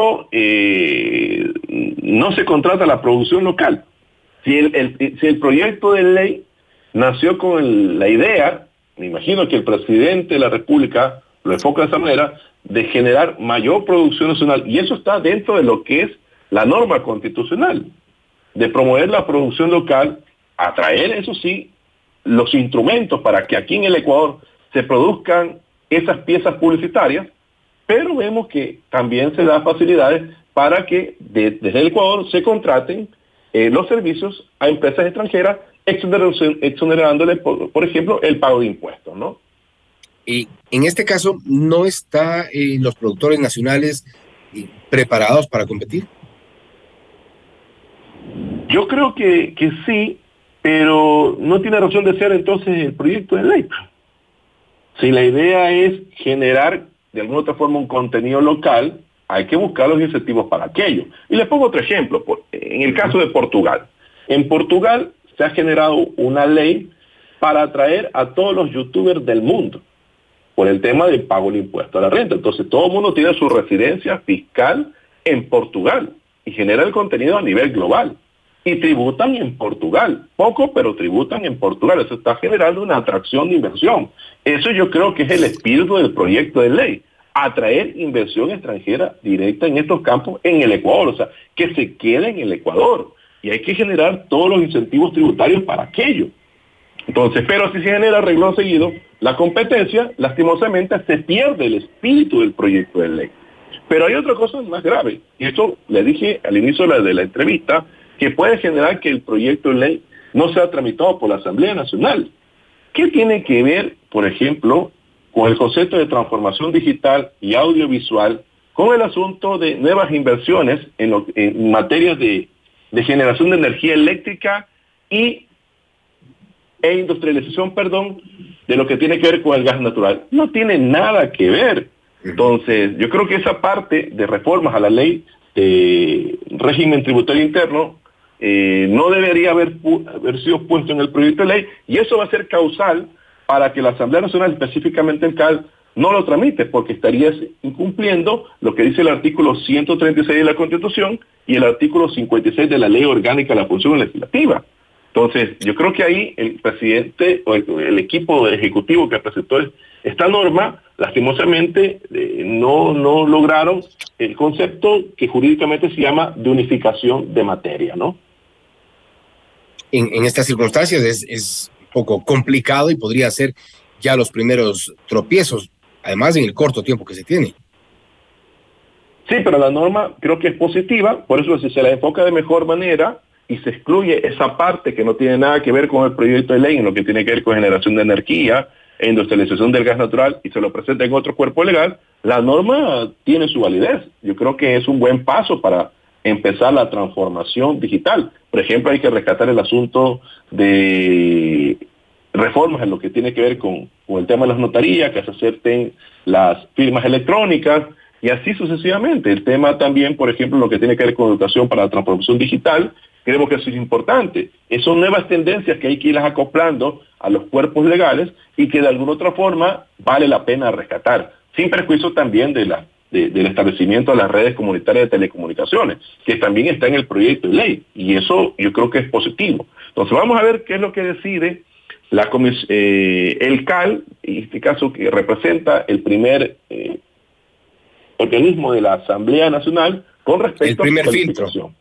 no se contrata la producción local. Si el proyecto de ley nació con la idea, me imagino que el presidente de la República lo enfoca de esa manera, de generar mayor producción nacional, y eso está dentro de lo que es la norma constitucional, de promover la producción local, atraer, eso sí, los instrumentos para que aquí en el Ecuador se produzcan esas piezas publicitarias, pero vemos que también se da facilidades para que desde el Ecuador se contraten los servicios a empresas extranjeras, exonerándole, por ejemplo, el pago de impuestos, ¿no? En este caso, ¿no están los productores nacionales preparados para competir? Yo creo que sí, pero no tiene razón de ser entonces el proyecto de ley. Si la idea es generar de alguna otra forma un contenido local, hay que buscar los incentivos para aquello. Y les pongo otro ejemplo, en el caso de Portugal. En Portugal se ha generado una ley para atraer a todos los youtubers del mundo por el tema del pago del impuesto a la renta. Entonces todo el mundo tiene su residencia fiscal en Portugal y genera el contenido a nivel global. y tributan en Portugal. Poco, pero tributan en Portugal. Eso está generando una atracción de inversión. Eso yo creo que es el espíritu del proyecto de ley. Atraer inversión extranjera directa en estos campos en el Ecuador. O sea, que se quede en el Ecuador. Y hay que generar todos los incentivos tributarios para aquello. Entonces, pero si se genera renglón seguido, la competencia, lastimosamente, se pierde el espíritu del proyecto de ley. Pero hay otra cosa más grave, y esto le dije al inicio de la entrevista, que puede generar que el proyecto de ley no sea tramitado por la Asamblea Nacional. ¿Qué tiene que ver, por ejemplo, con el concepto de transformación digital y audiovisual, con el asunto de nuevas inversiones en materia de generación de energía eléctrica e industrialización, de lo que tiene que ver con el gas natural? No tiene nada que ver. Entonces, yo creo que esa parte de reformas a la ley de régimen tributario interno no debería haber sido puesto en el proyecto de ley, y eso va a ser causal para que la Asamblea Nacional, específicamente el CAL, no lo tramite, porque estarías incumpliendo lo que dice el artículo 136 de la Constitución y el artículo 56 de la Ley Orgánica de la Función Legislativa. Entonces, yo creo que ahí el presidente o el equipo ejecutivo que presentó esta norma, lastimosamente, no lograron el concepto que jurídicamente se llama de unificación de materia, ¿no? En estas circunstancias es un poco complicado y podría ser ya los primeros tropiezos, además en el corto tiempo que se tiene. Sí, pero la norma creo que es positiva, por eso si se la enfoca de mejor manera y se excluye esa parte que no tiene nada que ver con el proyecto de ley, en lo que tiene que ver con generación de energía e industrialización del gas natural, y se lo presenta en otro cuerpo legal, la norma tiene su validez. Yo creo que es un buen paso para empezar la transformación digital. Por ejemplo, hay que rescatar el asunto de reformas en lo que tiene que ver con el tema de las notarías, que se acepten las firmas electrónicas, y así sucesivamente. El tema también, por ejemplo, lo que tiene que ver con educación para la transformación digital, creemos que eso es importante. Son nuevas tendencias que hay que irlas acoplando a los cuerpos legales y que de alguna otra forma vale la pena rescatar, sin perjuicio también del establecimiento de las redes comunitarias de telecomunicaciones, que también está en el proyecto de ley, y eso yo creo que es positivo. Entonces vamos a ver qué es lo que decide el CAL, en este caso que representa el primer organismo de la Asamblea Nacional con respecto a la calificación.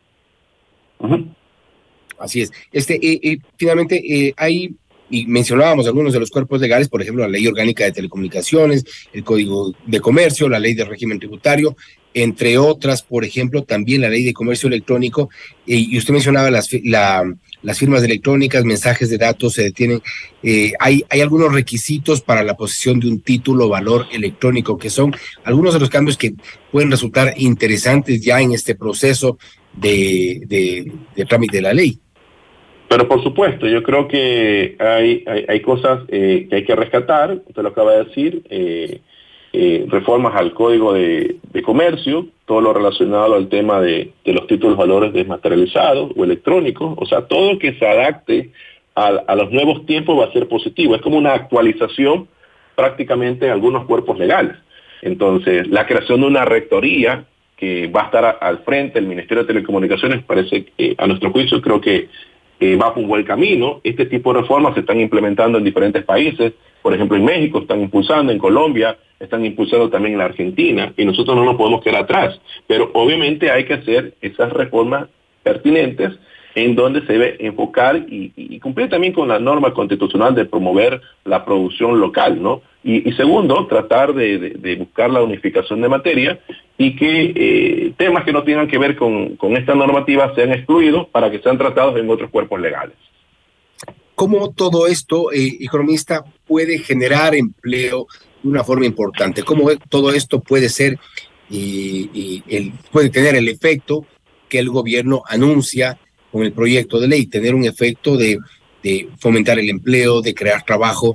Así es. Finalmente, hay, y mencionábamos algunos de los cuerpos legales, por ejemplo, la Ley Orgánica de Telecomunicaciones, el Código de Comercio, la Ley de Régimen Tributario, entre otras, por ejemplo, también la Ley de Comercio Electrónico, y usted mencionaba las firmas electrónicas, mensajes de datos se detienen. Hay algunos requisitos para la posesión de un título o valor electrónico, que son algunos de los cambios que pueden resultar interesantes ya en este proceso de trámite de la ley. Pero por supuesto, yo creo que hay cosas que hay que rescatar, usted lo acaba de decir, reformas al Código de Comercio, todo lo relacionado al tema de los títulos valores desmaterializados o electrónicos, o sea, todo que se adapte a los nuevos tiempos va a ser positivo. Es como una actualización prácticamente de algunos cuerpos legales. Entonces, la creación de una rectoría que va a estar al frente del Ministerio de Telecomunicaciones, parece que a nuestro juicio creo que va por un buen camino. Este tipo de reformas se están implementando en diferentes países, por ejemplo en México están impulsando, en Colombia están impulsando también en la Argentina, y nosotros no nos podemos quedar atrás, pero obviamente hay que hacer esas reformas pertinentes en donde se debe enfocar y cumplir también con la norma constitucional de promover la producción local, ¿no? Y segundo, tratar de buscar la unificación de materia y que temas que no tengan que ver con esta normativa sean excluidos para que sean tratados en otros cuerpos legales. ¿Cómo todo esto, economista, puede generar empleo de una forma importante? ¿Cómo todo esto puede ser puede tener el efecto que el gobierno anuncia con el proyecto de ley, tener un efecto de fomentar el empleo, de crear trabajo?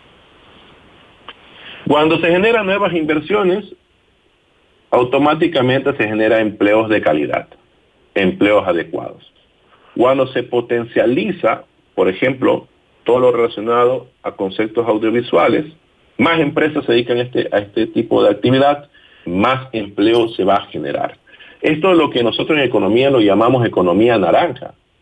Cuando se generan nuevas inversiones, automáticamente se genera empleos de calidad, empleos adecuados. Cuando se potencializa, por ejemplo, todo lo relacionado a conceptos audiovisuales, más empresas se dedican a este tipo de actividad, más empleo se va a generar. Esto es lo que nosotros en economía lo llamamos economía naranja.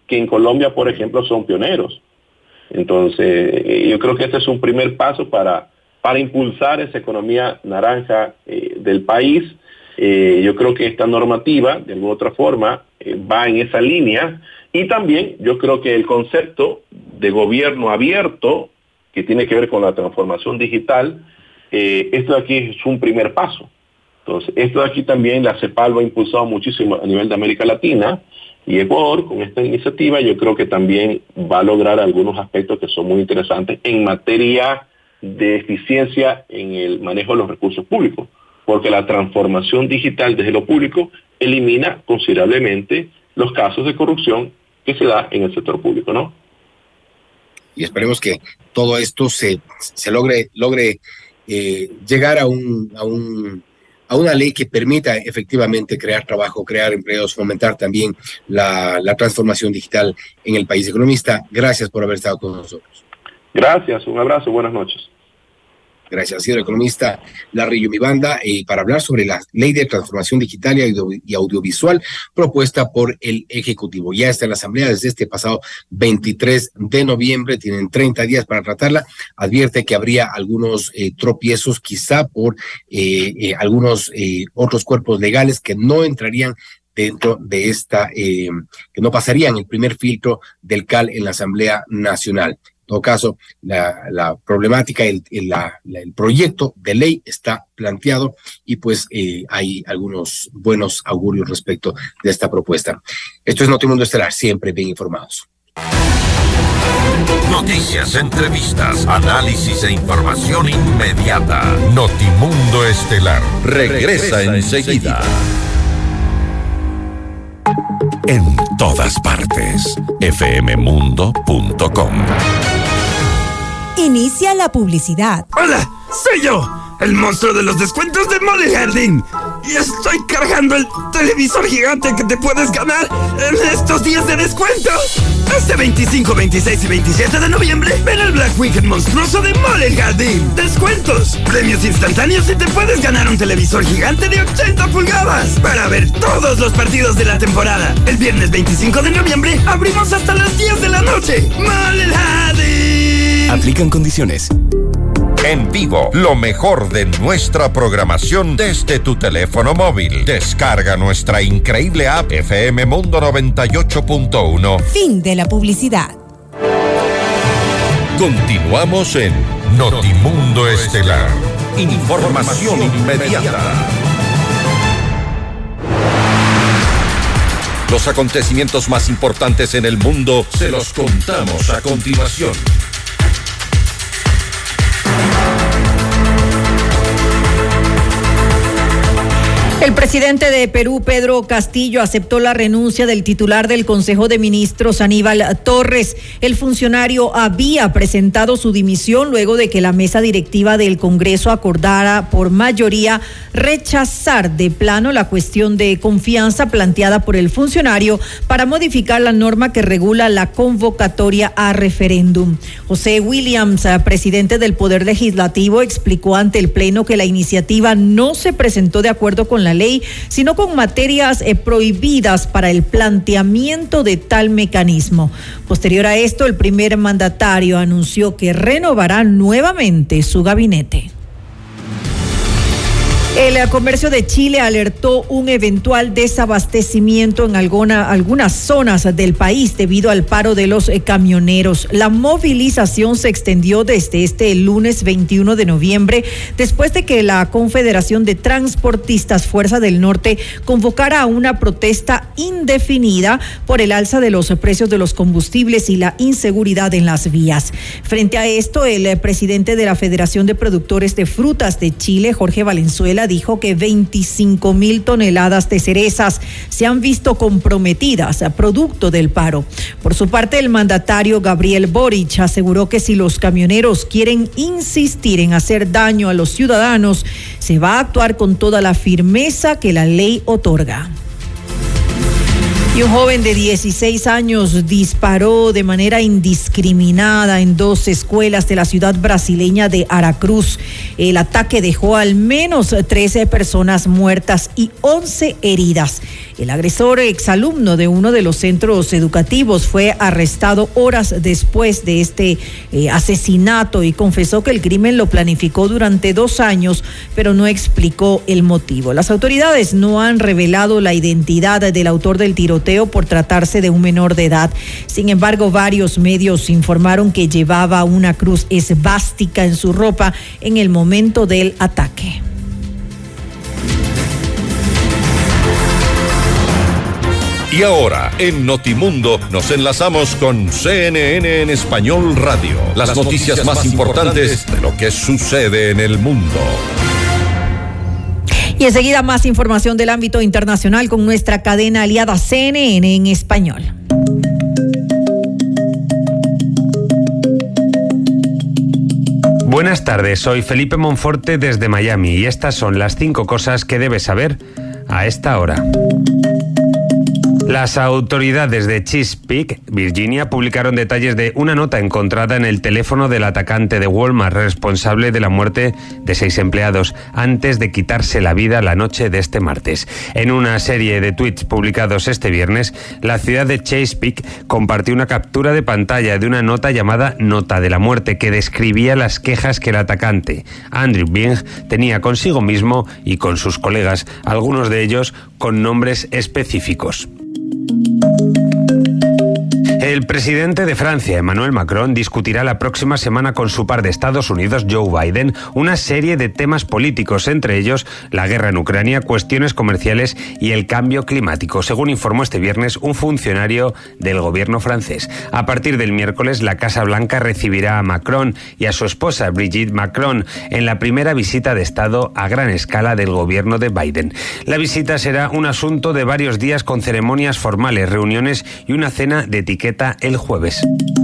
que en Colombia, por ejemplo, son pioneros. Entonces, yo creo que este es un primer paso para impulsar esa economía naranja del país. Yo creo que esta normativa, de alguna otra forma, va en esa línea. Y también yo creo que el concepto de gobierno abierto, que tiene que ver con la transformación digital, esto de aquí es un primer paso. Entonces, esto de aquí también la CEPAL lo ha impulsado muchísimo a nivel de América Latina, y Ecuador, con esta iniciativa, yo creo que también va a lograr algunos aspectos que son muy interesantes en materia de eficiencia en el manejo de los recursos públicos, porque la transformación digital desde lo público elimina considerablemente los casos de corrupción que se da en el sector público, ¿no? Y esperemos que todo esto se logre llegar a una ley que permita efectivamente crear trabajo, crear empleos, fomentar también la transformación digital en el país. Economista, gracias por haber estado con nosotros. Gracias, un abrazo, buenas noches. Gracias, señor economista Larry Yumibanda, para hablar sobre la ley de transformación digital y audiovisual propuesta por el Ejecutivo. Ya está en la Asamblea desde este pasado 23 de noviembre, tienen 30 días para tratarla. Advierte que habría algunos tropiezos, quizá por algunos otros cuerpos legales que no entrarían dentro de esta, que no pasarían el primer filtro del CAL en la Asamblea Nacional. En todo caso, la problemática, el proyecto de ley está planteado y pues hay algunos buenos augurios respecto de esta propuesta. Esto es Notimundo Estelar, siempre bien informados. Noticias, entrevistas, análisis e información inmediata. Notimundo Estelar regresa enseguida. En todas partes. fmmundo.com. Inicia la publicidad. ¡Hola! ¡Soy yo! El monstruo de los descuentos de Mole Jardín. Y estoy cargando el televisor gigante que te puedes ganar en estos días de descuento. Este 25, 26 y 27 de noviembre, ven el Black Weekend monstruoso de Mole Jardín. Descuentos, premios instantáneos y te puedes ganar un televisor gigante de 80 pulgadas para ver todos los partidos de la temporada. El viernes 25 de noviembre abrimos hasta las 10 de la noche. Mole Jardín. Aplican condiciones. En vivo, lo mejor de nuestra programación desde tu teléfono móvil. Descarga nuestra increíble app FM Mundo 98.1. Fin de la publicidad. Continuamos en Notimundo Estelar. Información inmediata. Los acontecimientos más importantes en el mundo se los contamos a continuación. El presidente de Perú, Pedro Castillo, aceptó la renuncia del titular del Consejo de Ministros, Aníbal Torres. El funcionario había presentado su dimisión luego de que la mesa directiva del Congreso acordara por mayoría rechazar de plano la cuestión de confianza planteada por el funcionario para modificar la norma que regula la convocatoria a referéndum. José Williams, presidente del Poder Legislativo, explicó ante el Pleno que la iniciativa no se presentó de acuerdo con la ley, sino con materias prohibidas para el planteamiento de tal mecanismo. Posterior a esto, el primer mandatario anunció que renovará nuevamente su gabinete. El comercio de Chile alertó un eventual desabastecimiento en algunas zonas del país debido al paro de los camioneros. La movilización se extendió desde este lunes 21 de noviembre, después de que la Confederación de Transportistas Fuerza del Norte convocara a una protesta indefinida por el alza de los precios de los combustibles y la inseguridad en las vías. Frente a esto, el presidente de la Federación de Productores de Frutas de Chile, Jorge Valenzuela, dijo que 25,000 toneladas de cerezas se han visto comprometidas a producto del paro. Por su parte, el mandatario Gabriel Boric aseguró que si los camioneros quieren insistir en hacer daño a los ciudadanos, se va a actuar con toda la firmeza que la ley otorga. Y un joven de 16 años disparó de manera indiscriminada en 2 escuelas de la ciudad brasileña de Aracruz. El ataque dejó al menos 13 personas muertas y 11 heridas. El agresor, exalumno de uno de los centros educativos, fue arrestado horas después de este asesinato y confesó que el crimen lo planificó durante 2 años, pero no explicó el motivo. Las autoridades no han revelado la identidad del autor del tiroteo por tratarse de un menor de edad. Sin embargo, varios medios informaron que llevaba una cruz esvástica en su ropa en el momento del ataque. Y ahora, en Notimundo, nos enlazamos con CNN en Español Radio. Las noticias más importantes de lo que sucede en el mundo. Y enseguida más información del ámbito internacional con nuestra cadena aliada CNN en Español. Buenas tardes, soy Felipe Monforte desde Miami y estas son las 5 cosas que debes saber a esta hora. Las autoridades de Chesapeake, Virginia, publicaron detalles de una nota encontrada en el teléfono del atacante de Walmart responsable de la muerte de 6 empleados antes de quitarse la vida la noche de este martes. En una serie de tweets publicados este viernes, la ciudad de Chesapeake compartió una captura de pantalla de una nota llamada Nota de la Muerte que describía las quejas que el atacante, Andrew Bing, tenía consigo mismo y con sus colegas, algunos de ellos con nombres específicos. El presidente de Francia, Emmanuel Macron, discutirá la próxima semana con su par de Estados Unidos, Joe Biden, una serie de temas políticos, entre ellos la guerra en Ucrania, cuestiones comerciales y el cambio climático, según informó este viernes un funcionario del gobierno francés. A partir del miércoles, la Casa Blanca recibirá a Macron y a su esposa, Brigitte Macron, en la primera visita de Estado a gran escala del gobierno de Biden. La visita será un asunto de varios días con ceremonias formales, reuniones y una cena de etiqueta el jueves.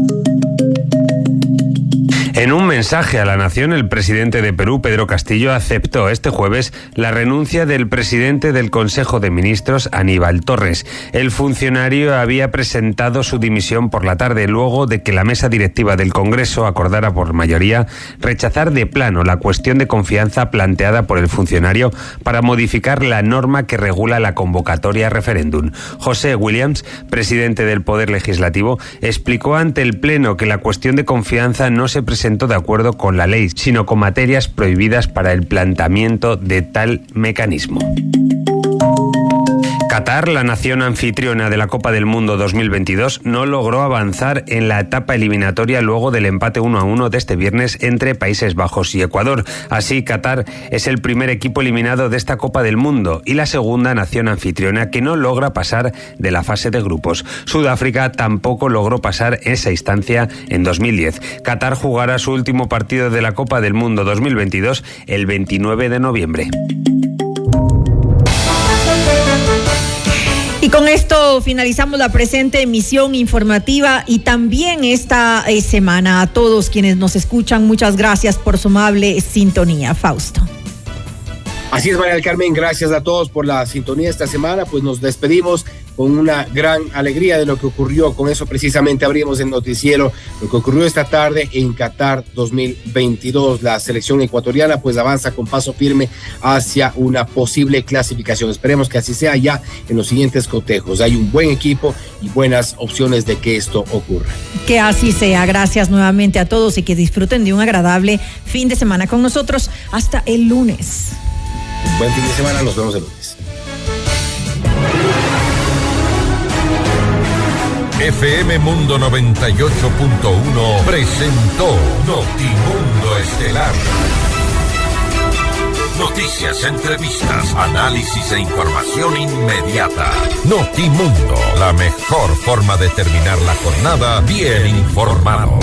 En un mensaje a la nación, el presidente de Perú, Pedro Castillo, aceptó este jueves la renuncia del presidente del Consejo de Ministros, Aníbal Torres. El funcionario había presentado su dimisión por la tarde luego de que la mesa directiva del Congreso acordara por mayoría rechazar de plano la cuestión de confianza planteada por el funcionario para modificar la norma que regula la convocatoria a referéndum. José Williams, presidente del Poder Legislativo, explicó ante el Pleno que la cuestión de confianza no se presentó de acuerdo con la ley, sino con materias prohibidas para el planteamiento de tal mecanismo. Qatar, la nación anfitriona de la Copa del Mundo 2022, no logró avanzar en la etapa eliminatoria luego del empate 1-1 de este viernes entre Países Bajos y Ecuador. Así, Qatar es el primer equipo eliminado de esta Copa del Mundo y la segunda nación anfitriona que no logra pasar de la fase de grupos. Sudáfrica tampoco logró pasar esa instancia en 2010. Qatar jugará su último partido de la Copa del Mundo 2022 el 29 de noviembre. Y con esto finalizamos la presente emisión informativa y también esta semana. A todos quienes nos escuchan, muchas gracias por su amable sintonía. Fausto. Así es, María del Carmen, gracias a todos por la sintonía esta semana. Pues nos despedimos con una gran alegría de lo que ocurrió. Con eso precisamente abrimos el noticiero. Lo que ocurrió esta tarde en Qatar 2022. La selección ecuatoriana pues avanza con paso firme hacia una posible clasificación. Esperemos que así sea ya en los siguientes cotejos. Hay un buen equipo y buenas opciones de que esto ocurra. Que así sea. Gracias nuevamente a todos y que disfruten de un agradable fin de semana con nosotros. Hasta el lunes. Buen fin de semana, nos vemos el lunes. FM Mundo 98.1 presentó Notimundo Estelar. Noticias, entrevistas, análisis e información inmediata. Notimundo, la mejor forma de terminar la jornada bien informado.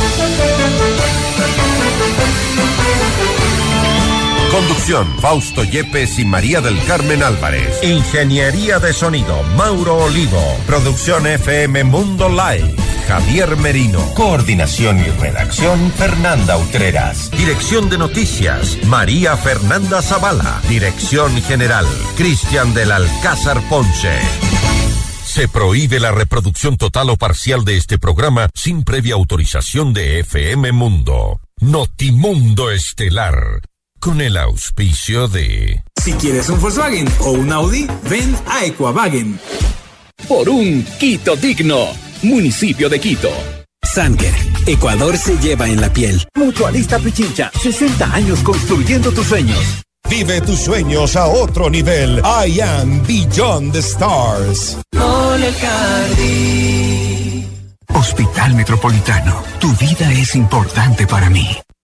Conducción, Fausto Yepes y María del Carmen Álvarez. Ingeniería de sonido, Mauro Olivo. Producción FM Mundo Live, Javier Merino. Coordinación y redacción, Fernanda Utreras. Dirección de noticias, María Fernanda Zavala. Dirección general, Cristian del Alcázar Ponce. Se prohíbe la reproducción total o parcial de este programa sin previa autorización de FM Mundo. Notimundo Estelar, con el auspicio de... Si quieres un Volkswagen o un Audi, ven a Equavagen. Por un Quito digno, municipio de Quito. Sanker, Ecuador se lleva en la piel. Mutualista Pichincha, 60 años construyendo tus sueños. Vive tus sueños a otro nivel. I am Beyond the Stars. Hospital Metropolitano, tu vida es importante para mí.